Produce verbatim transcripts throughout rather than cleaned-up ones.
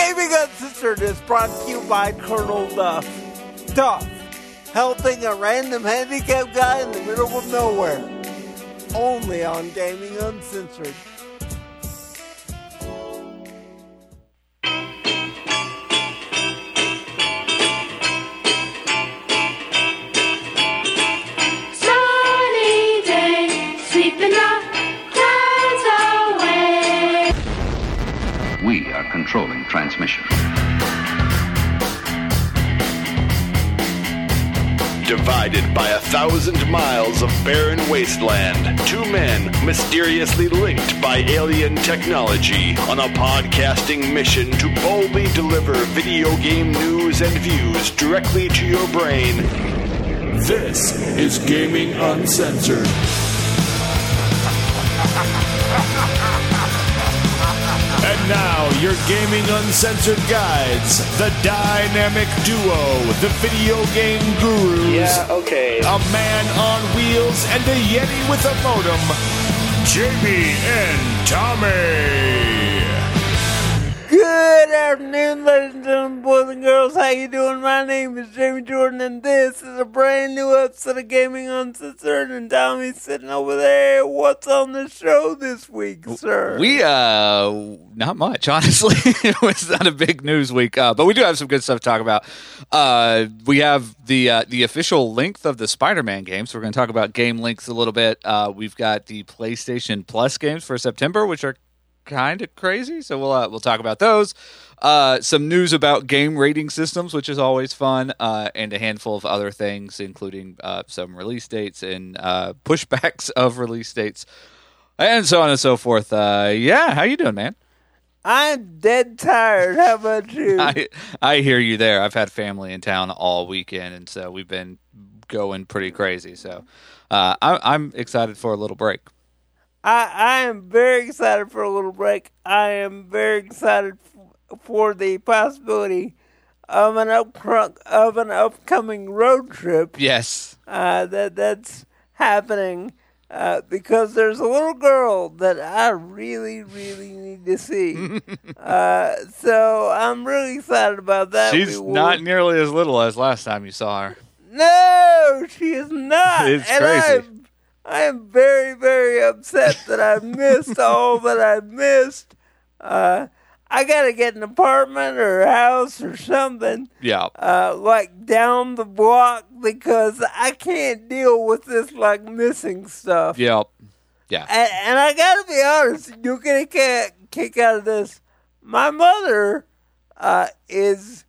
Gaming Uncensored is brought to you by Colonel Duff. Duff, helping a random handicapped guy in the middle of nowhere. Only on Gaming Uncensored. Sunny day, sweeping the clouds away. We are controlling transmission. Divided by a thousand miles of barren wasteland, two men mysteriously linked by alien technology on a podcasting mission to boldly deliver video game news and views directly to your brain. This is Gaming Uncensored. And now, your Gaming Uncensored guides, the dynamic duo, the video game gurus. Yeah, okay. A man on wheels and a Yeti with a modem, Jamie and Tommy. Good afternoon, ladies and gentlemen, boys and girls. How you doing? My name is Jamie Jordan, and this is a brand new episode of Gaming Uncensored. And Tommy's sitting over there. What's on the show this week, sir? We, uh, not much, honestly. It was not a big news week, uh, but we do have some good stuff to talk about. Uh, we have the uh, the official length of the Spider-Man games. We're going to talk about game lengths a little bit. Uh, we've got the PlayStation Plus games for September, which are kind of crazy, so we'll uh, we'll talk about those. Uh, some news about game rating systems, which is always fun, uh, and a handful of other things, including uh, some release dates and uh, pushbacks of release dates, and so on and so forth. Uh, yeah, how you doing, man? I'm dead tired. How about you? I I hear you there. I've had family in town all weekend, and so we've been going pretty crazy. So uh, I, I'm excited for a little break. I, I am very excited for a little break. I am very excited f- for the possibility of an up of an upcoming road trip. Yes. Uh, that that's happening uh, because there's a little girl that I really, really need to see. uh, so I'm really excited about that. She's will... not nearly as little as last time you saw her. No, she is not. It's and crazy. I'm, I am very, very upset that I missed all that I missed. Uh, I gotta get an apartment or a house or something. Yeah. Uh, like down the block because I can't deal with this like missing stuff. Yep. Yeah. And, and I gotta be honest, you'll get a kick, kick out of this. My mother uh, is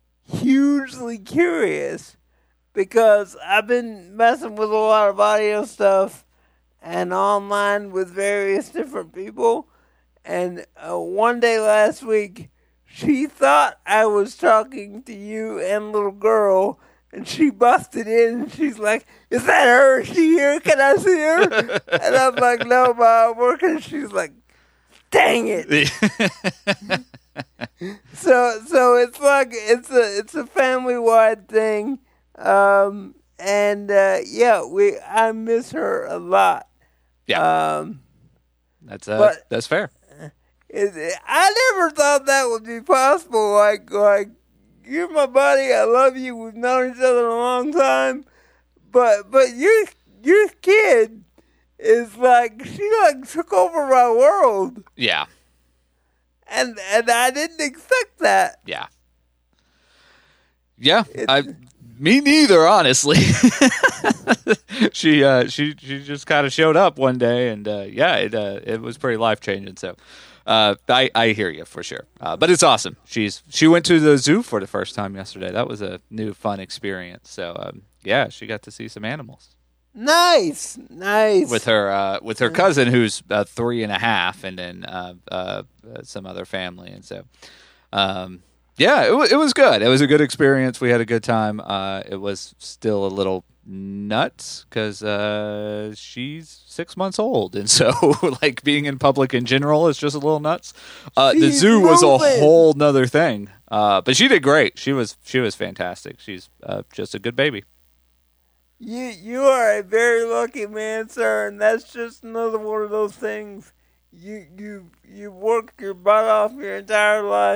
hugely curious. Because I've been messing with a lot of audio stuff and online with various different people. And uh, one day last week, she thought I was talking to you and little girl. And she busted in and she's like, is that her? Is she here? Can I see her? And I'm like, no, Mom, I'm working. She's like, dang it. so so it's like, it's a, it's a family-wide thing. Um, and, uh, yeah, we, I miss her a lot. Yeah. Um, that's, uh, but that's fair. It, I never thought that would be possible. Like, like, you're my buddy. I love you. We've known each other a long time. But, but your, your kid is like, she like took over my world. Yeah. And, and I didn't expect that. Yeah. Yeah. It, I, Me neither, honestly. she uh, she she just kind of showed up one day, and uh, yeah, it uh, it was pretty life changing. So uh, I I hear you for sure. Uh, but it's awesome. She's she went to the zoo for the first time yesterday. That was a new fun experience. So um, yeah, she got to see some animals. Nice, nice. With her uh, with her cousin, who's uh, three and a half, and then uh, uh, some other family, and so. Um, Yeah, it, w- it was good. It was a good experience. We had a good time. Uh, it was still a little nuts because uh, she's six months old, and so like being in public in general is just a little nuts. Uh, the zoo was a whole nother thing, uh, but she did great. She was she was fantastic. She's uh, just a good baby. You you are a very lucky man, sir, and that's just another one of those things. You you you work your butt off your entire life.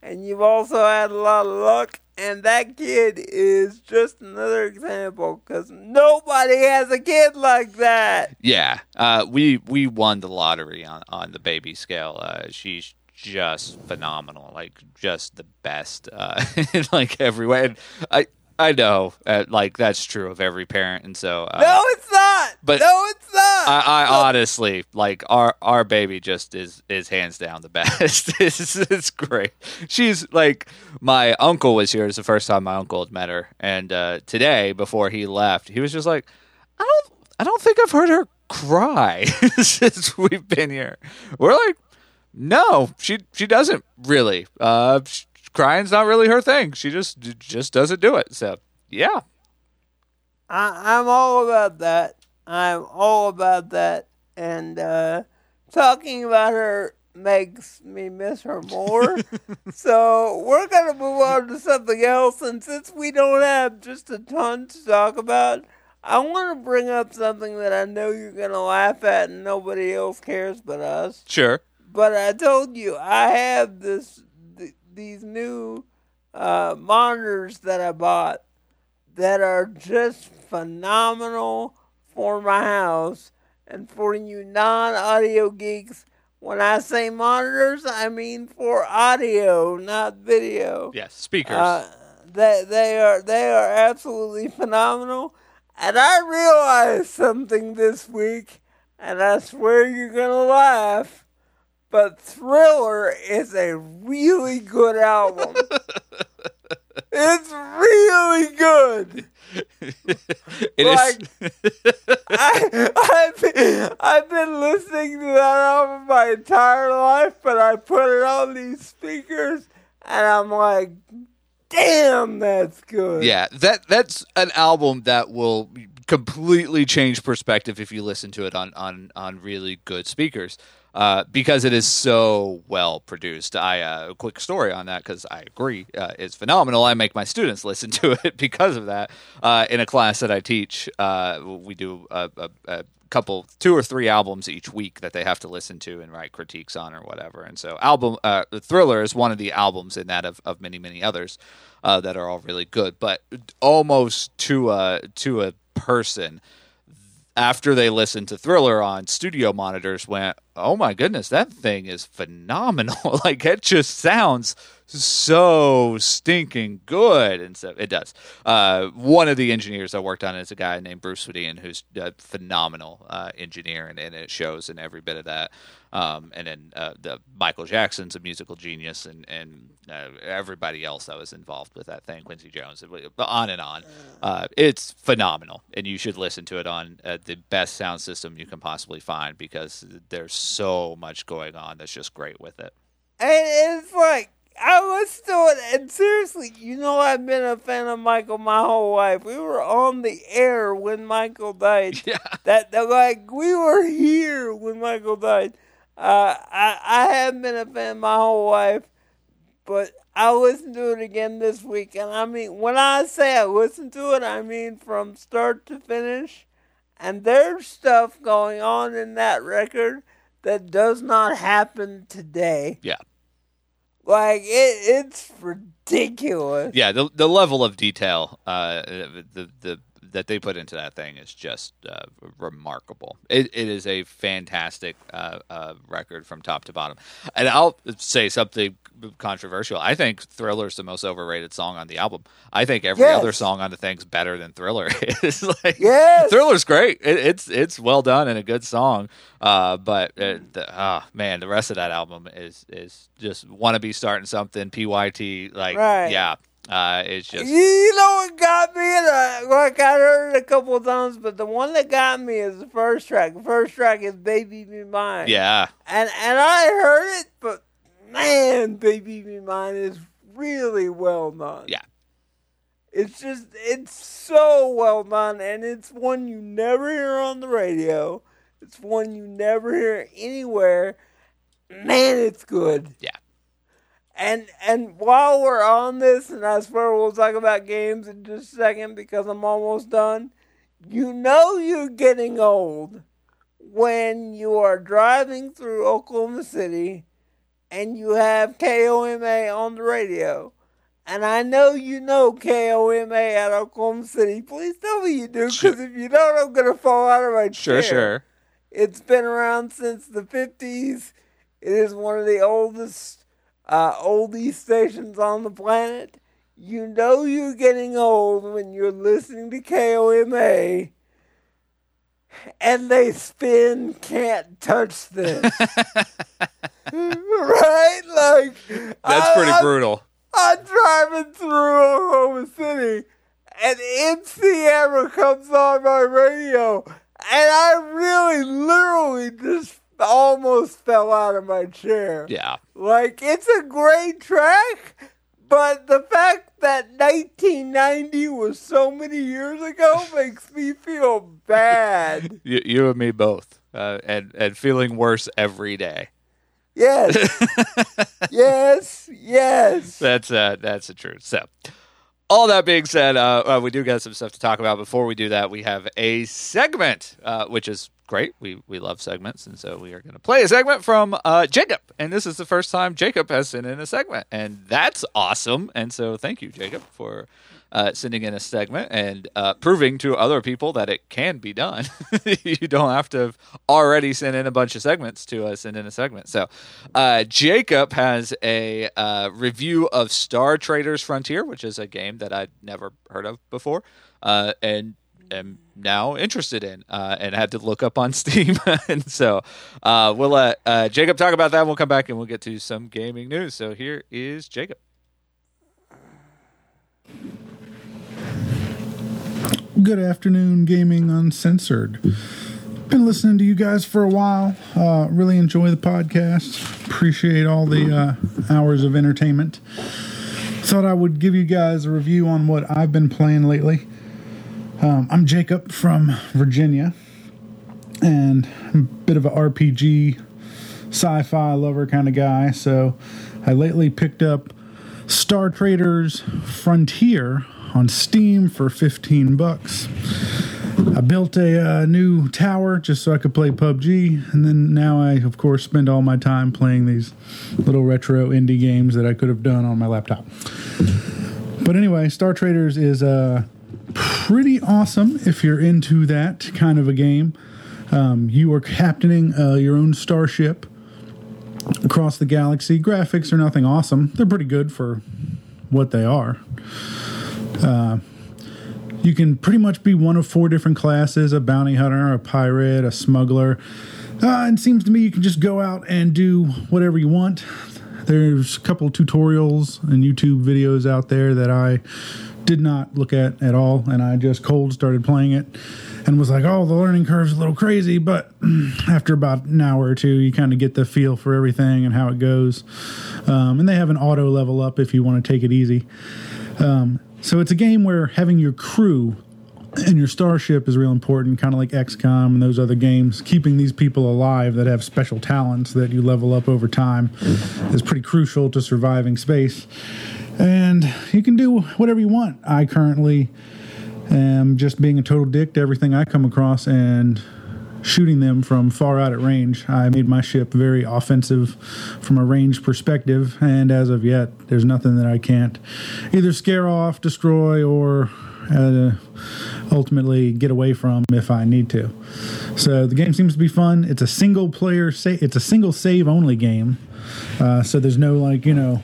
and you've also had a lot of luck. And that kid is just another example because nobody has a kid like that. Yeah, uh, we we won the lottery on, on the baby scale. Uh, she's just phenomenal, like just the best uh, in like every way. And I I know, uh, like that's true of every parent, and so uh, no, it's not. But no, it's not. I, I No. honestly like our our baby just is is hands down the best. it's, it's great. She's like my uncle was here. It's the first time my uncle had met her, and uh, today before he left, he was just like, I don't I don't think I've heard her cry since we've been here. We're like, no, she she doesn't really. Uh, sh- crying's not really her thing. She just just doesn't do it. So yeah, I, I'm all about that. I'm all about that. And uh, talking about her makes me miss her more. So we're going to move on to something else. And since we don't have just a ton to talk about, I want to bring up something that I know you're going to laugh at and nobody else cares but us. sure. But I told you I have this th- these new uh, monitors that I bought that are just phenomenal for my house. And for you non-audio geeks, when I say monitors, I mean for audio, not video. Yes, speakers. Uh, they they are they are absolutely phenomenal. And I realized something this week, and I swear you're gonna laugh. But Thriller is a really good album. It's really good. It like, is. I, I've, been, I've been listening to that album my entire life, but I put it on these speakers, and I'm like, damn, that's good. Yeah, that that's an album that will completely change perspective if you listen to it on on, on really good speakers. Uh, because it is so well produced. I uh, a quick story on that because I agree, uh, it's phenomenal. I make my students listen to it because of that. Uh, in a class that I teach, uh, we do a, a, a couple, two or three albums each week that they have to listen to and write critiques on or whatever. And so, album uh, Thriller is one of the albums in that of, of many many others uh, that are all really good, but almost to a to a person. After they listened to Thriller on studio monitors, went, oh my goodness, that thing is phenomenal. Like, it just sounds so stinking good. And so it does. Uh, one of the engineers I worked on is a guy named Bruce Swedian, who's a phenomenal uh, engineer, and, and it shows in every bit of that. Um, and then uh, the Michael Jackson's a musical genius, and, and uh, everybody else that was involved with that thing, Quincy Jones, on and on. Uh, it's phenomenal, and you should listen to it on uh, the best sound system you can possibly find because there's so much going on that's just great with it. And it's like, I listen to it, and seriously, you know, I've been a fan of Michael my whole life. We were on the air when Michael died. Yeah. That, that like, we were here when Michael died. Uh, I, I haven't been a fan my whole life, but I listened to it again this week. And I mean, when I say I listened to it, I mean from start to finish. And there's stuff going on in that record that does not happen today. Yeah. Like, it, it's ridiculous. Yeah, the the level of detail uh, the the that they put into that thing is just uh, remarkable. It it is a fantastic uh, uh, record from top to bottom. And I'll say something controversial. I think Thriller's the most overrated song on the album. I think every Yes. other song on the thing's better than Thriller is. Like, Yes. Thriller's great. It, it's it's well done and a good song. Uh, but it, the, oh, man, the rest of that album is is just wanna be starting something. P Y T, like Right. yeah. Uh, it's just You, you know what got me? And I, like, I heard it a couple of times, but the one that got me is the first track. The first track is Baby Be Mine. yeah. And, and I heard it, but man, Baby Be Mine is really well done. Yeah. It's just, it's so well done, and it's one you never hear on the radio. It's one you never hear anywhere. Man, it's good. Yeah. And and while we're on this, and I swear we'll talk about games in just a second because I'm almost done, you know you're getting old when you are driving through Oklahoma City and you have K O M A on the radio. And I know you know K O M A at Oklahoma City. Please tell me you do, because Sure. if you don't, I'm going to fall out of my chair. Sure, sure. It's been around since the fifties. It is one of the oldest uh, oldie stations on the planet. You know you're getting old when you're listening to K O M A and they spin Can't Touch This. Right? Like, That's I- pretty I'm- brutal. I'm driving through Oklahoma City, and M C Hammer comes on my radio, and I really, literally just almost fell out of my chair. Yeah. Like, it's a great track, but the fact that nineteen ninety was so many years ago makes me feel bad. You, you and me both. Uh, and, and feeling worse every day. Yes. yes. Yes. That's uh, that's the truth. So, all that being said, uh, uh, we do got some stuff to talk about. Before we do that, we have a segment, uh, which is great. We we love segments, and so we are going to play a segment from uh, Jacob. And this is the first time Jacob has sent in a segment, and that's awesome. And so, thank you, Jacob, for uh, sending in a segment and uh, proving to other people that it can be done. You don't have to have already sent in a bunch of segments to uh, send in a segment. So, uh, Jacob has a uh, review of Star Traders Frontier, which is a game that I'd never heard of before, uh, and am now interested in, uh, and had to look up on Steam. And so uh, we'll let uh, Jacob talk about that. We'll come back and we'll get to some gaming news. So here is Jacob. Good afternoon, Gaming Uncensored. Been listening to you guys for a while. Uh, really enjoy the podcast. Appreciate all the uh, hours of entertainment. Thought I would give you guys a review on what I've been playing lately. Um, I'm Jacob from Virginia, and I'm a bit of an R P G, sci-fi lover kind of guy. So I lately picked up Star Traders Frontier on Steam for fifteen bucks. I built a uh, new tower just so I could play P U B G, and then now I, of course, spend all my time playing these little retro indie games that I could have done on my laptop. But anyway, Star Traders is uh, pretty awesome if you're into that kind of a game. Um, you are captaining uh, your own starship across the galaxy. Graphics are nothing awesome. They're pretty good for what they are. Uh, you can pretty much be one of four different classes: a bounty hunter, a pirate, a smuggler. Uh, and it seems to me you can just go out and do whatever you want. There's a couple tutorials and YouTube videos out there that I did not look at at all, and I just cold started playing it and was like, oh, the learning curve's a little crazy, but after about an hour or two, you kind of get the feel for everything and how it goes. Um, and they have an auto level up if you want to take it easy. Um, so it's a game where having your crew and your starship is real important, kind of like X COM and those other games. Keeping these people alive that have special talents that you level up over time is pretty crucial to surviving space. And you can do whatever you want. I currently am just being a total dick to everything I come across and shooting them from far out at range. I made my ship very offensive from a range perspective, and as of yet, there's nothing that I can't either scare off, destroy, or uh, ultimately get away from if I need to. So the game seems to be fun. It's a single player, sa- it's a single save only game. Uh, so there's no, like, you know,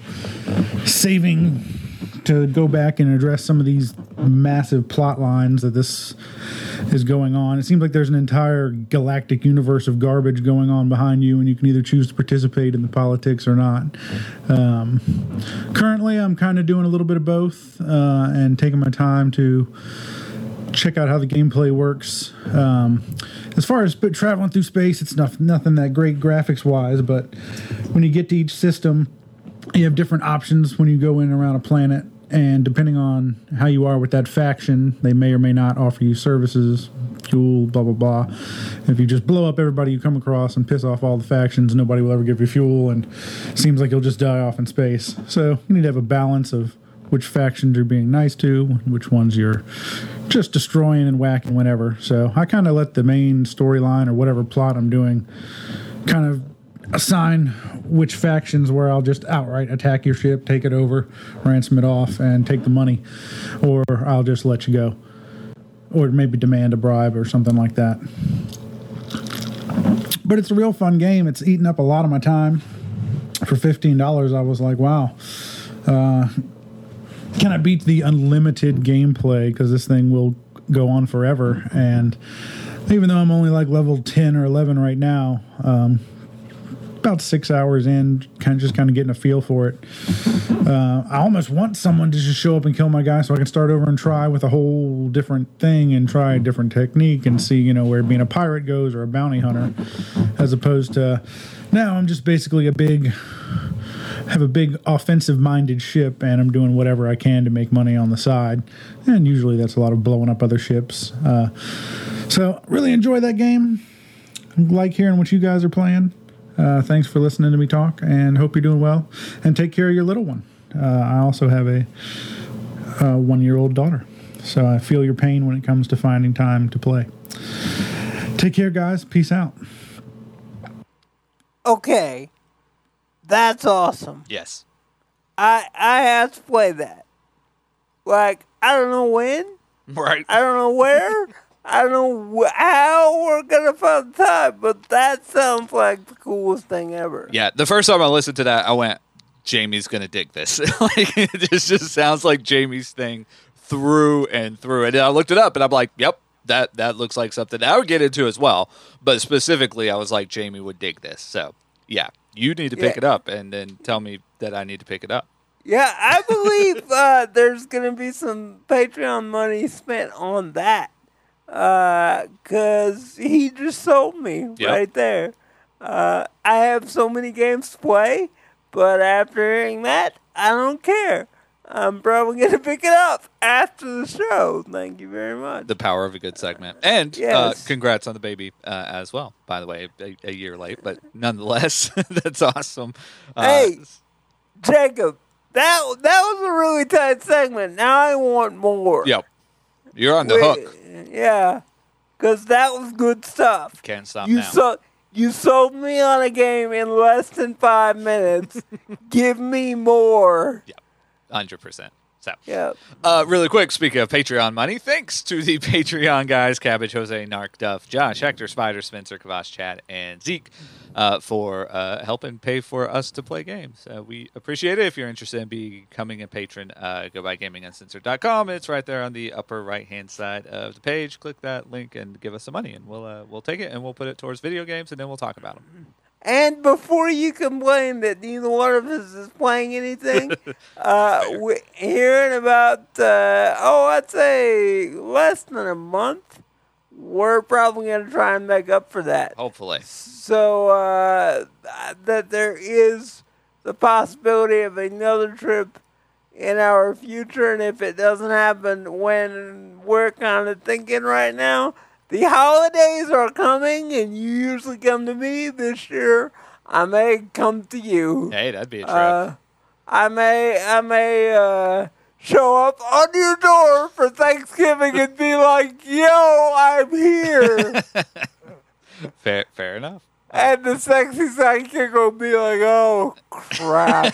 saving to go back and address some of these massive plot lines that this is going on. It seems like there's an entire galactic universe of garbage going on behind you, and you can either choose to participate in the politics or not. Um, currently, I'm kind of doing a little bit of both uh, and taking my time to check out how the gameplay works. Um, as far as traveling through space, it's not, nothing that great graphics-wise, but when you get to each system, you have different options when you go in and around a planet, and depending on how you are with that faction, they may or may not offer you services, fuel, blah, blah, blah. If you just blow up everybody you come across and piss off all the factions, nobody will ever give you fuel, and it seems like you'll just die off in space. So you need to have a balance of which factions you're being nice to, which ones you're just destroying and whacking whenever. So I kind of let the main storyline or whatever plot I'm doing kind of assign which factions where I'll just outright attack your ship, take it over, ransom it off, and take the money, or I'll just let you go, or maybe demand a bribe or something like that. But it's a real fun game. It's eaten up a lot of my time. For fifteen dollars, I was like, wow. Uh, can I beat the unlimited gameplay? Because this thing will go on forever. And even though I'm only like level ten or eleven right now, um, about six hours in, kind of just kind of getting a feel for it. Uh, I almost want someone to just show up and kill my guy so I can start over and try with a whole different thing and try a different technique and see, you know, where being a pirate goes or a bounty hunter, as opposed to now I'm just basically a big, have a big offensive-minded ship, and I'm doing whatever I can to make money on the side. And usually that's a lot of blowing up other ships. Uh, so really enjoy that game. I like hearing what you guys are playing. Uh, thanks for listening to me talk, and hope you're doing well. And take care of your little one. Uh, I also have a, a one-year-old daughter, so I feel your pain when it comes to finding time to play. Take care, guys. Peace out. Okay, that's awesome. Yes. I I have to play that. Like, I don't know when. Right. I don't know where. I don't know wh- how we're going to find the time, but that sounds like the coolest thing ever. Yeah, the first time I listened to that, I went, Jamie's going to dig this. Like, it just, just sounds like Jamie's thing through and through. And then I looked it up, and I'm like, yep, that, that looks like something I would get into as well. But specifically, I was like, Jamie would dig this. So, yeah, you need to pick Yeah. it up and then tell me that I need to pick it up. Yeah, I believe uh, there's going to be some Patreon money spent on that. Because uh, he just sold me Yep. right there. Uh, I have so many games to play, but after hearing that, I don't care. I'm probably going to pick it up after the show. Thank you very much. The power of a good segment. And uh, Yes. congrats on the baby uh, as well, by the way, a, a year late. But nonetheless, that's awesome. Uh, Hey, Jacob, that that was a really tight segment. Now I want more. Yep. You're on the Wait, hook. Yeah, because that was good stuff. Can't stop You now. so you sold me on a game in less than five minutes. Give me more. Yeah, one hundred percent. So, Yeah. uh, really quick, speaking of Patreon money, thanks to the Patreon guys, Cabbage, Jose, Narc, Duff, Josh, Hector, Spider, Spencer, Kavash, Chad, and Zeke uh, for uh, helping pay for us to play games. Uh, we appreciate it. If you're interested in becoming a patron, uh, go by gaming uncensored dot com. It's right there on the upper right-hand side of the page. Click that link and give us some money, and we'll uh, we'll take it, and we'll put it towards video games, and then we'll talk about them. And before you complain that neither one of us is playing anything, uh, we here in about uh, oh, I'd say less than a month, we're probably going to try and make up for that. Hopefully. So uh, that there is the possibility of another trip in our future, and if it doesn't happen when we're kind of thinking right now, the holidays are coming, and you usually come to me. This year, I may come to you. Hey, that'd be a trip. Uh, I may, I may uh, show up on your door for Thanksgiving and be like, "Yo, I'm here," fair, fair enough. and the sexy sidekick will be like, "Oh crap."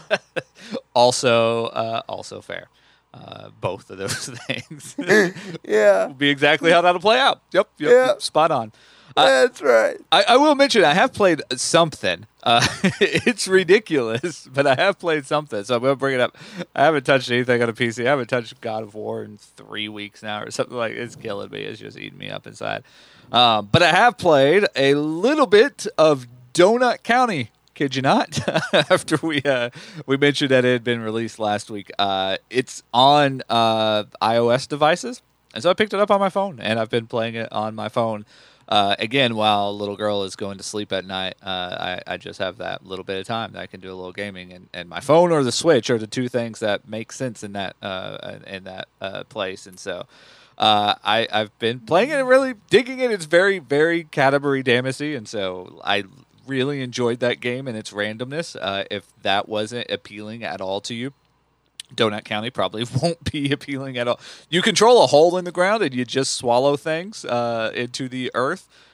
Also, uh, also fair. Uh, both of those things Yeah, will be exactly how that'll play out. Yep, yep, Yeah. yep, spot on. Uh, that's right. I, I will mention I have played something. Uh, it's ridiculous, but I have played something, so I'm going to bring it up. I haven't touched anything on a P C. I haven't touched God of War in three weeks now or something like It's killing me. It's just eating me up inside. Um, but I have played a little bit of Donut County. Kid you not? After we uh, we mentioned that it had been released last week, uh, it's on uh, iOS devices, and so I picked it up on my phone, and I've been playing it on my phone. Uh, again, while little girl is going to sleep at night, uh, I, I just have that little bit of time that I can do a little gaming, and, and my phone or the Switch are the two things that make sense in that uh, in that uh, place, and so. Uh, I, I've been playing it and really digging it. It's very, very Canterbury Damacy, and so I really enjoyed that game and its randomness. Uh, if that wasn't appealing at all to you, Donut County probably won't be appealing at all. You control a hole in the ground and you just swallow things uh, into the earth.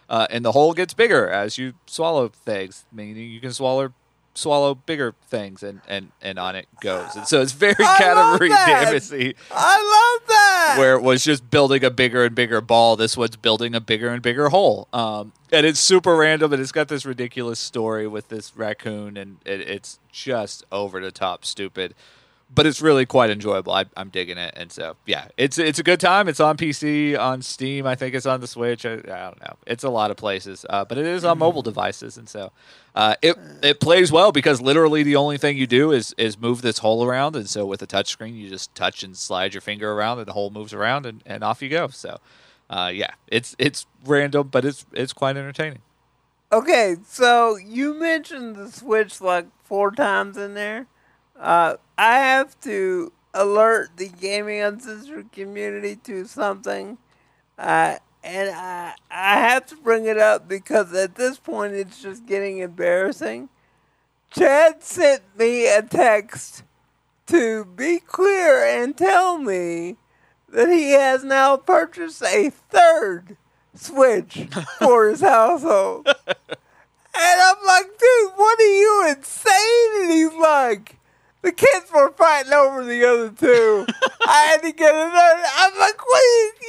uh, and the hole gets bigger as you swallow things, meaning you can swallow swallow bigger things, and, and, and on it goes. And so it's very category damagey. I love that. Where it was just building a bigger and bigger ball, this one's building a bigger and bigger hole. Um, and it's super random, and it's got this ridiculous story with this raccoon, and it, it's just over the top stupid. But it's really quite enjoyable. I, I'm digging it, and so yeah, it's it's a good time. It's on P C, on Steam. I think it's on the Switch. I, I don't know. It's a lot of places, uh, but it is on mobile devices, and so uh, it it plays well because literally the only thing you do is is move this hole around, and so with a touchscreen, you just touch and slide your finger around, and the hole moves around, and, and off you go. So uh, yeah, it's it's random, but it's it's quite entertaining. Okay, so you mentioned the Switch like four times in there. Uh, I have to alert the Gaming Uncensored community to something, uh, and I, I have to bring it up because at this point it's just getting embarrassing. Chad sent me a text to be clear and tell me that he has now purchased a third Switch for his household. And I'm like, dude, what are you, insane? And he's like, the kids were fighting over the other two. I had to get another. I'm like, what are you,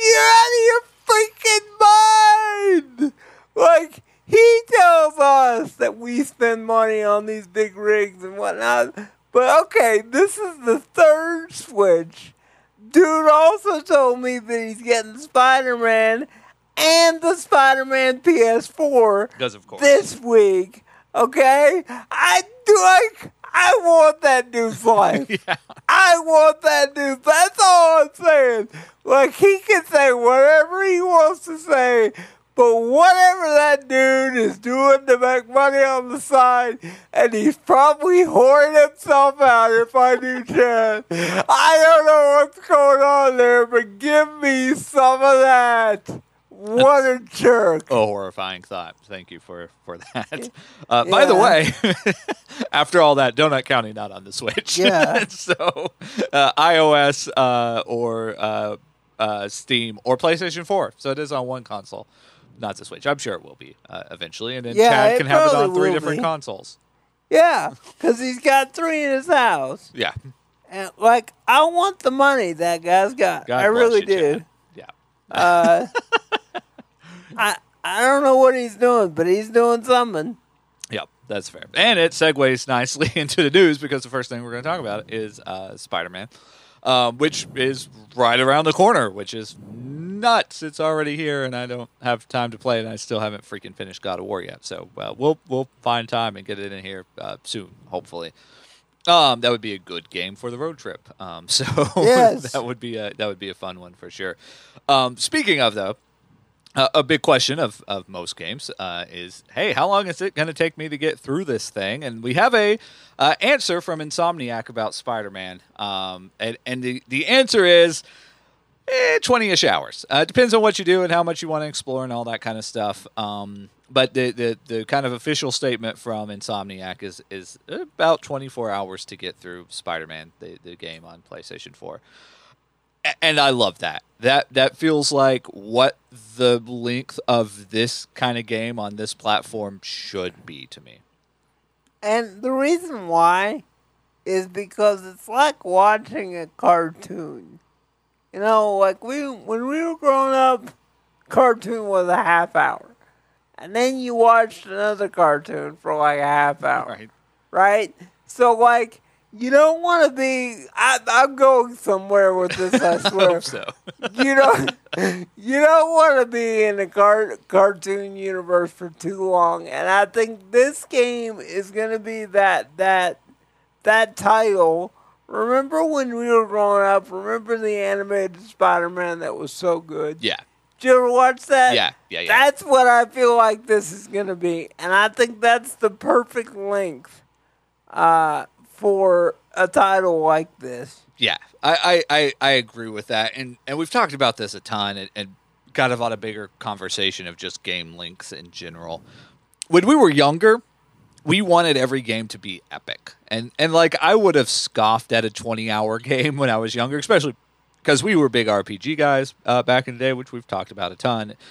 you're out of your freaking mind. Like, he tells us that we spend money on these big rigs and whatnot. But okay, this is the third Switch. Dude also told me that he's getting Spider-Man and the Spider-Man P S four Because of course. this week. Okay? I do like... I want that dude's life. yeah. I want that dude. That's all I'm saying. Like, he can say whatever he wants to say, but whatever that dude is doing to make money on the side, and he's probably whoring himself out if I do Chad. I don't know what's going on there, but give me some of that. What a jerk. A horrifying thought. Thank you for, for that. Uh, yeah. By the way, after all that, Donut County not on the Switch. Yeah. so uh, iOS uh, or uh, uh, Steam or PlayStation four. So it is on one console, not the Switch. I'm sure it will be uh, eventually. And then yeah, Chad can have it on three will different be. consoles. Yeah, because he's got three in his house. Yeah. And, like, I want the money that guy's got. God I really you, do. Chad. Yeah. Uh, I I don't know what he's doing, but he's doing something. Yep, that's fair. And it segues nicely into the news because the first thing we're going to talk about is uh, Spider-Man, um, which is right around the corner, which is nuts. It's already here, and I don't have time to play it, and I still haven't freaking finished God of War yet. So uh, we'll we'll find time and get it in here uh, soon, hopefully. Um, that would be a good game for the road trip. Um, so yes. that would be a that would be a fun one for sure. Um, speaking of though. Uh, a big question of, of most games uh, is, hey, how long is it going to take me to get through this thing? And we have a uh, answer from Insomniac about Spider-Man. Um, and and the, the answer is eh, twenty-ish hours. Uh, it depends on what you do and how much you want to explore and all that kind of stuff. Um, but the, the, the kind of official statement from Insomniac is is about twenty-four hours to get through Spider-Man, the, the game on PlayStation four. And I love that. That that feels like what the length of this kind of game on this platform should be to me. And the reason why is because it's like watching a cartoon. You know, like we when we were growing up, cartoon was a half hour. And then you watched another cartoon for like a half hour. Right. Right? So like you don't want to be. I, I'm going somewhere with this. I swear. I hope so. you don't. You don't want to be in the car, cartoon universe for too long, and I think this game is going to be that that that title. Remember when we were growing up? Remember the animated Spider-Man that was so good? Yeah. Did you ever watch that? Yeah, yeah, yeah. That's what I feel like this is going to be, and I think that's the perfect length. Uh. For a title like this. Yeah, I, I, I, I agree with that. And and we've talked about this a ton and, and got about a bigger conversation of just game lengths in general. When we were younger, we wanted every game to be epic. And, and like, I would have scoffed at a twenty-hour game when I was younger, especially because we were big R P G guys uh, back in the day, which we've talked about a ton.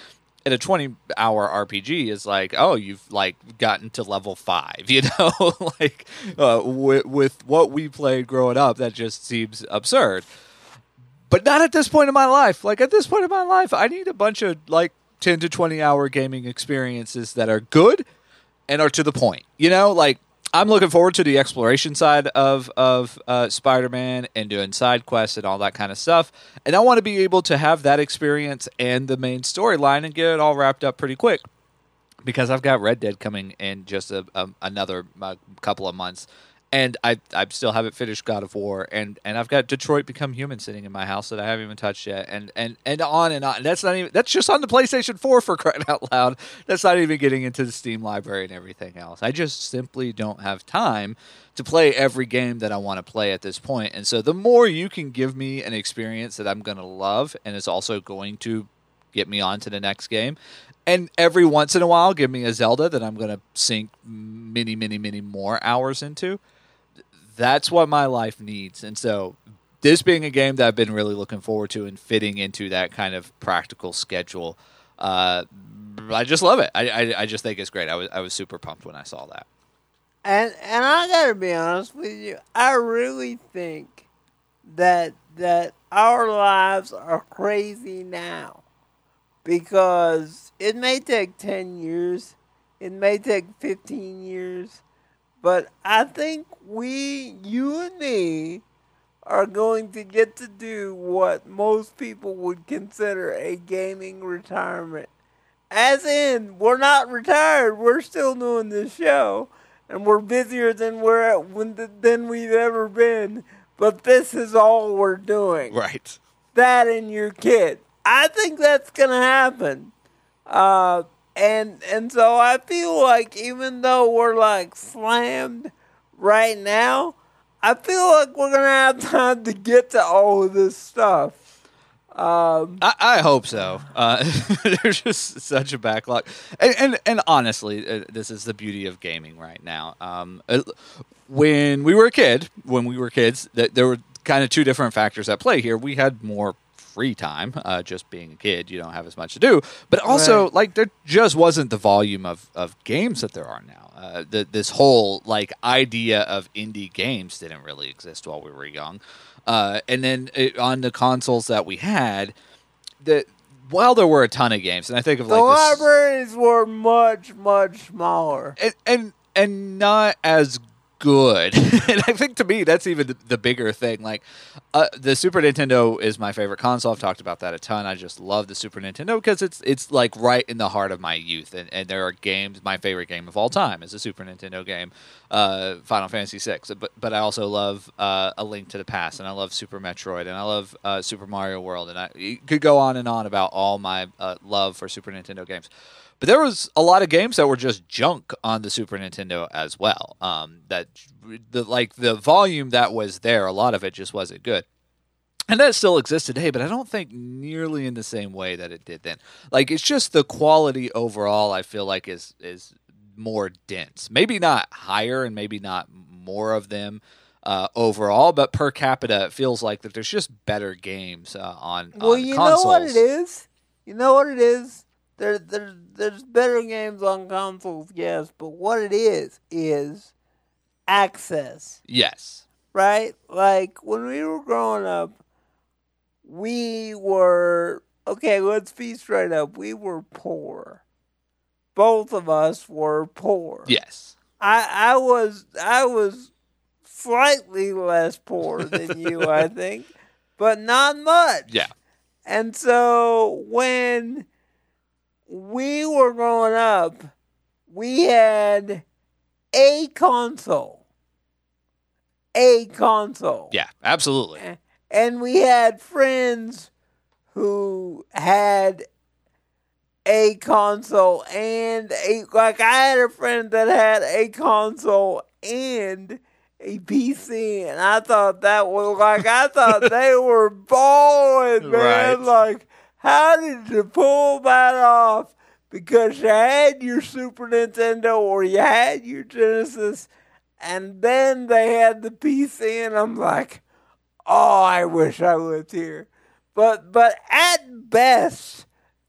And a twenty-hour R P G is like, oh, you've like gotten to level five, you know? like uh, with, with what we played growing up, that just seems absurd. But not at this point in my life. Like at this point in my life, I need a bunch of like ten to twenty hour gaming experiences that are good and are to the point. You know, like I'm looking forward to the exploration side of of uh, Spider-Man and doing side quests and all that kind of stuff. And I want to be able to have that experience and the main storyline and get it all wrapped up pretty quick. Because I've got Red Dead coming in just a, a, another uh, couple of months. And I I still haven't finished God of War, and, and I've got Detroit Become Human sitting in my house that I haven't even touched yet, and, and, and on and on. That's not even that's just on the PlayStation four for crying out loud. That's not even getting into the Steam library and everything else. I just simply don't have time to play every game that I want to play at this point. And so the more you can give me an experience that I'm going to love and is also going to get me on to the next game, and every once in a while give me a Zelda that I'm going to sink many, many, many more hours into, that's what my life needs. And so this being a game that I've been really looking forward to and fitting into that kind of practical schedule, uh, I just love it. I, I I just think it's great. I was I was super pumped when I saw that. And and I gotta be honest with you, I really think that that our lives are crazy now. Because it may take ten years, it may take fifteen years, but I think we, you and me, are going to get to do what most people would consider a gaming retirement. As in, we're not retired, we're still doing this show, and we're busier than we're at, when, than we've ever been, but this is all we're doing. Right. That and your kid. I think that's going to happen. Uh... And and so I feel like even though we're like slammed right now, I feel like we're gonna have time to get to all of this stuff. Um, I, I hope so. Uh, there's just such a backlog, and and, and honestly, uh, this is the beauty of gaming right now. Um, uh, when we were a kid, when we were kids, th- there were kind of two different factors at play here. We had more free time, uh, just being a kid, you don't have as much to do, but also right. like there just wasn't the volume of, of games that there are now. Uh, the, this whole like idea of indie games didn't really exist while we were young, uh, and then it, on the consoles that we had, that while there were a ton of games, and I think of the like libraries this, were much much smaller, and and, and not as good. And I think to me that's even the, the bigger thing. Like uh, the Super Nintendo is my favorite console. I've talked about that a ton. I just love the Super Nintendo because it's it's like right in the heart of my youth, and, and there are games. My favorite game of all time is a Super Nintendo game, uh, Final Fantasy six. But but I also love uh, A Link to the Past, and I love Super Metroid, and I love uh, Super Mario World, and I you could go on and on about all my uh, love for Super Nintendo games. But there was a lot of games that were just junk on the Super Nintendo as well. Um, that the like the volume that was there, a lot of it just wasn't good. And that still exists today, but I don't think nearly in the same way that it did then. Like it's just the quality overall, I feel like is is more dense. Maybe not higher and maybe not more of them uh, overall, but per capita it feels like that there's just better games uh, on, well, on you consoles. know what it is? You know what it is? There, there, there's better games on consoles, yes, but what it is, is access. Yes. Right? Like, when we were growing up, we were, okay, let's be straight up, we were poor. Both of us were poor. Yes. I, I was, I was slightly less poor than you, I think, but not much. Yeah. And so, when we were growing up, we had a console. A console. Yeah, absolutely. And we had friends who had a console and a, like I had a friend that had a console and a P C, and I thought that was like, I thought they were balling, man. Right. Like, how did you pull that off? Because you had your Super Nintendo or you had your Genesis, and then they had the P C, and I'm like, oh, I wish I lived here. But but at best,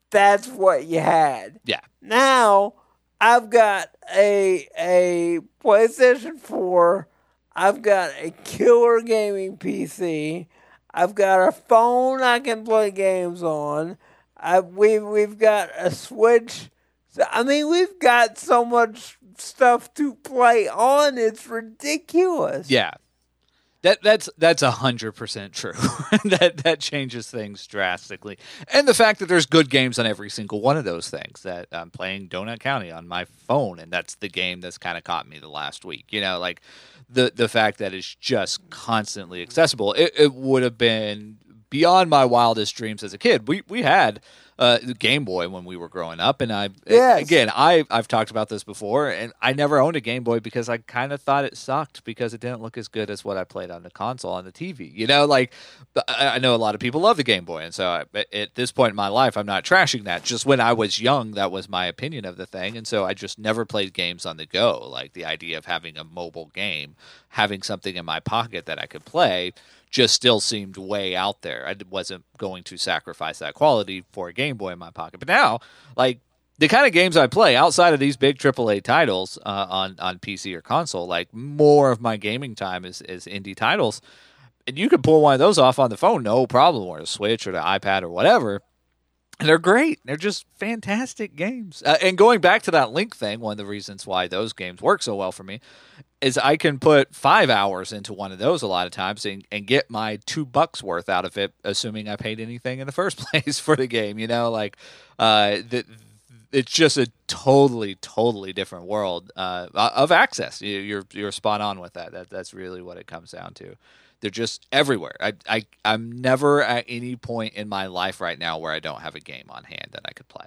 that's what you had. Yeah. Now I've got a a PlayStation four. I've got a killer gaming P C. I've got a phone I can play games on. I we we've got a Switch. So, I mean, we've got so much stuff to play on. It's ridiculous. Yeah. That that's that's a hundred percent true. that that changes things drastically, and the fact that there's good games on every single one of those things. That I'm playing Donut County on my phone, and that's the game that's kind of caught me the last week. You know, like the the fact that it's just constantly accessible. It, it would have been beyond my wildest dreams as a kid. We we had uh, the Game Boy when we were growing up, and I Yes. again I I've talked about this before, and I never owned a Game Boy because I kind of thought it sucked because it didn't look as good as what I played on the console on the T V. You know, like I, I know a lot of people love the Game Boy, and so I, at this point in my life, I'm not trashing that. Just when I was young, that was my opinion of the thing, and so I just never played games on the go. Like the idea of having a mobile game, having something in my pocket that I could play, just still seemed way out there. I wasn't going to sacrifice that quality for a Game Boy in my pocket. But now, like, the kind of games I play outside of these big triple A titles uh, on, on P C or console, like, more of my gaming time is, is indie titles. And you can pull one of those off on the phone, no problem, or the Switch or the iPad or whatever. And they're great. They're just fantastic games. Uh, and going back to that Link thing, one of the reasons why those games work so well for me is I can put five hours into one of those a lot of times and, and get my two bucks worth out of it, assuming I paid anything in the first place for the game. You know, like uh, the, it's just a totally, totally different world uh, of access. You, you're you're spot on with that. that. That's really what it comes down to. They're just everywhere. I, I, I'm never at any point in my life right now where I don't have a game on hand that I could play.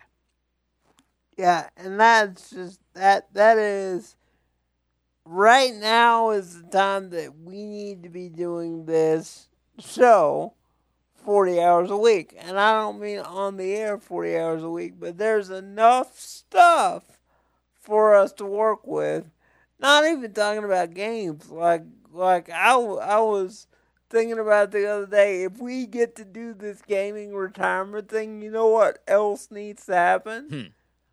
Yeah, and that's just that. That is right now is the time that we need to be doing this show forty hours a week, and I don't mean on the air forty hours a week, but there's enough stuff for us to work with. Not even talking about games, like like I, I was thinking about the other day. If we get to do this gaming retirement thing, you know what else needs to happen? Hmm.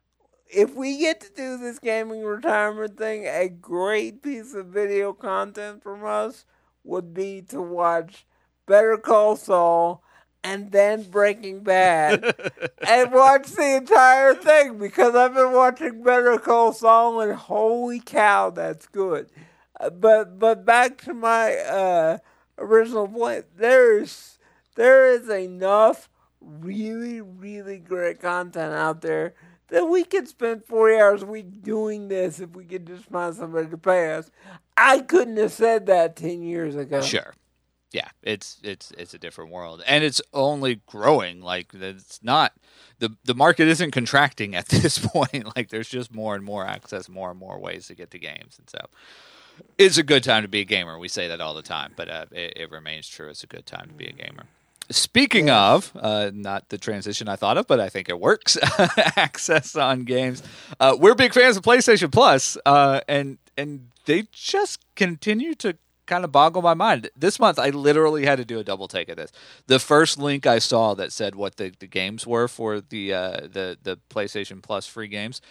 If we get to do this gaming retirement thing, a great piece of video content from us would be to watch Better Call Saul and then Breaking Bad and watch the entire thing, because I've been watching Better Call Saul and holy cow, that's good. Uh, but but back to my uh, original point, there's there is enough really, really great content out there that we could spend forty hours a week doing this if we could just find somebody to pay us. I couldn't have said that ten years ago. Sure. Yeah, it's it's it's a different world, and it's only growing. Like it's not the the market isn't contracting at this point. Like there's just more and more access, more and more ways to get to games, and so it's a good time to be a gamer. We say that all the time, but uh, it, it remains true. It's a good time to be a gamer. Speaking of, uh, not the transition I thought of, but I think it works, access on games. Uh, we're big fans of PlayStation Plus, uh, and and they just continue to kind of boggle my mind. This month, I literally had to do a double take of this. The first link I saw that said what the, the games were for the uh, the the PlayStation Plus free games,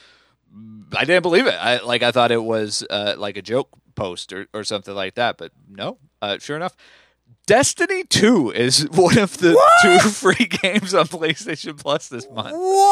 I didn't believe it. I like I thought it was uh, like a joke post or, or something like that, but no. Uh, sure enough, Destiny two is one of the What? two free games on PlayStation Plus this month.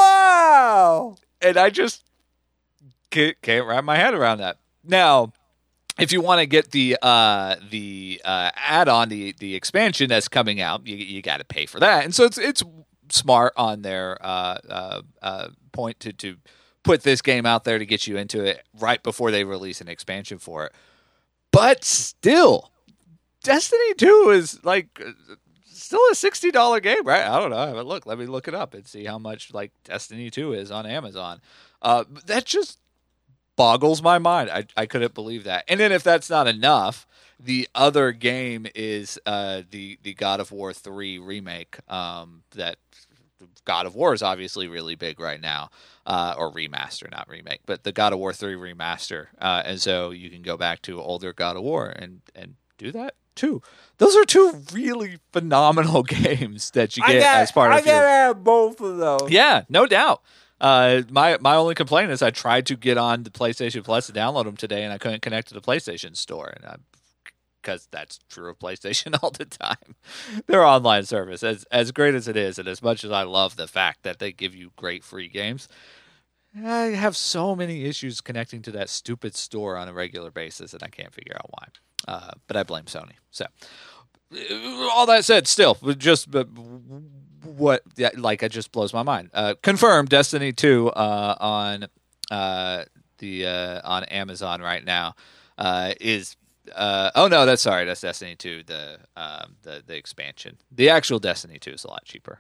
Wow! And I just can't, can't wrap my head around that. Now, if you want to get the uh, the uh, add-on, the the expansion that's coming out, you you got to pay for that. And so it's it's smart on their uh, uh, uh, point to to put this game out there to get you into it right before they release an expansion for it. But still, Destiny two is like still a sixty dollars game, right? I don't know. I haven't looked. Let me look it up and see how much like Destiny two is on Amazon. Uh, that just boggles my mind. I, I couldn't believe that. And then if that's not enough, the other game is uh, the, the God of War three remake. Um, that God of War is obviously really big right now. Uh, or remaster, not remake, but the God of War three remaster. Uh, and so you can go back to older God of War and, and do that too. Those are two really phenomenal games that you I get got, as part I of your. gotta have both of those. Yeah, no doubt. Uh, my my only complaint is I tried to get on the PlayStation Plus to download them today, and I couldn't connect to the PlayStation Store, and I. Because that's true of PlayStation all the time. Their online service, as as great as it is, and as much as I love the fact that they give you great free games, I have so many issues connecting to that stupid store on a regular basis, and I can't figure out why. Uh, but I blame Sony. So, all that said, still, just uh, what, yeah, like, it just blows my mind. Uh, confirmed, Destiny two uh, on uh, the uh, on Amazon right now uh, is. Uh, oh no, that's sorry. That's Destiny two. The um, the the expansion. The actual Destiny two is a lot cheaper.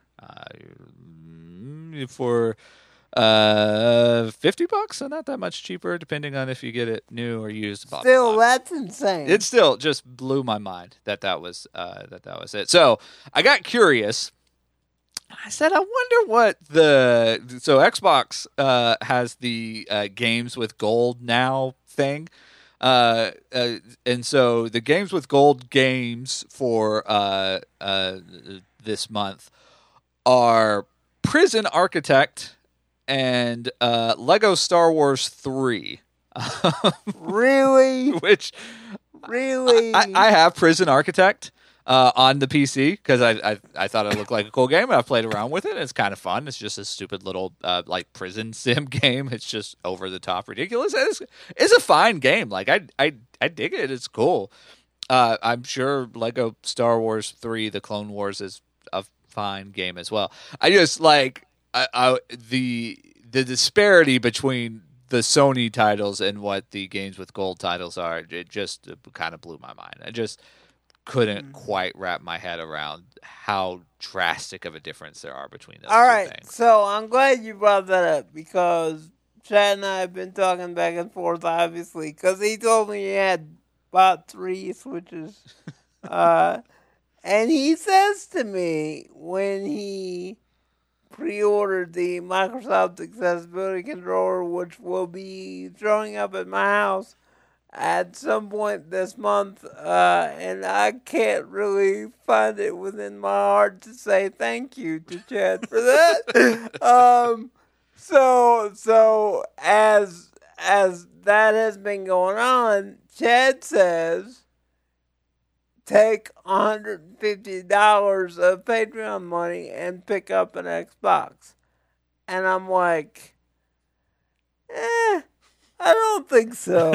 Uh, for uh fifty bucks, so not that much cheaper, depending on if you get it new or used. Blah, Still, blah, blah. that's insane. It still just blew my mind that that was uh, that that was it. So I got curious. I said, I wonder what the so Xbox uh, has the uh, games with gold now thing. Uh, uh, and so the games with gold games for uh, uh, this month are Prison Architect and uh, Lego Star Wars three. Really? Which Really? I, I have Prison Architect uh, on the P C because I, I I thought it looked like a cool game, and I've played around with it. And it's kind of fun. It's just a stupid little uh, like prison sim game. It's just over the top ridiculous. It's, it's a fine game. Like I I I dig it. It's cool. Uh, I'm sure Lego Star Wars three, The Clone Wars, is a fine game as well. I just like I, I, the the disparity between the Sony titles and what the games with gold titles are. It just kind of blew my mind. I just couldn't quite wrap my head around how drastic of a difference there are between those All two right, things. so I'm glad you brought that up because Chad and I have been talking back and forth, obviously, because he told me he had bought three Switches. uh, and he says to me when he pre-ordered the Microsoft Accessibility Controller, which will be showing up at my house at some point this month, uh, and I can't really find it within my heart to say thank you to Chad for that. um, so, so as as that has been going on, Chad says, take one hundred fifty dollars of Patreon money and pick up an Xbox. And I'm like, eh, I don't think so.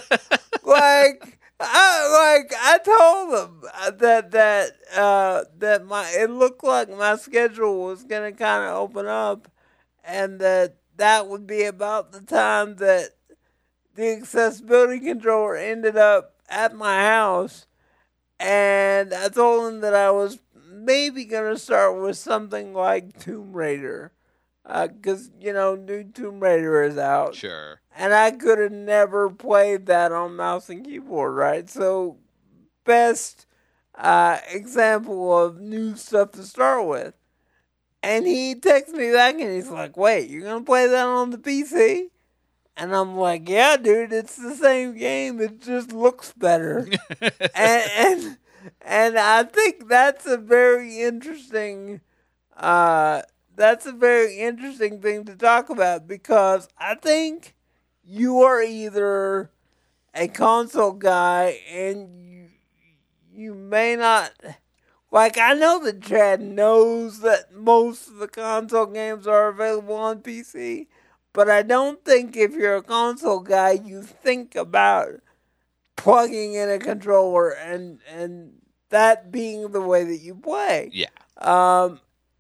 like, I like I told him that that uh, that my it looked like my schedule was gonna kind of open up, and that that would be about the time that the accessibility controller ended up at my house. And I told him that I was maybe gonna start with something like Tomb Raider. Because, uh, you know, new Tomb Raider is out. Sure. And I could have never played that on mouse and keyboard, right? So, best uh, example of new stuff to start with. And he texts me back and he's like, wait, you're going to play that on the P C? And I'm like, yeah, dude, it's the same game. It just looks better. and, and and I think that's a very interesting... Uh, That's a very interesting thing to talk about because I think you are either a console guy and you, you may not... Like, I know that Chad knows that most of the console games are available on P C, but I don't think if you're a console guy, you think about plugging in a controller and, and that being the way that you play. Yeah. Um...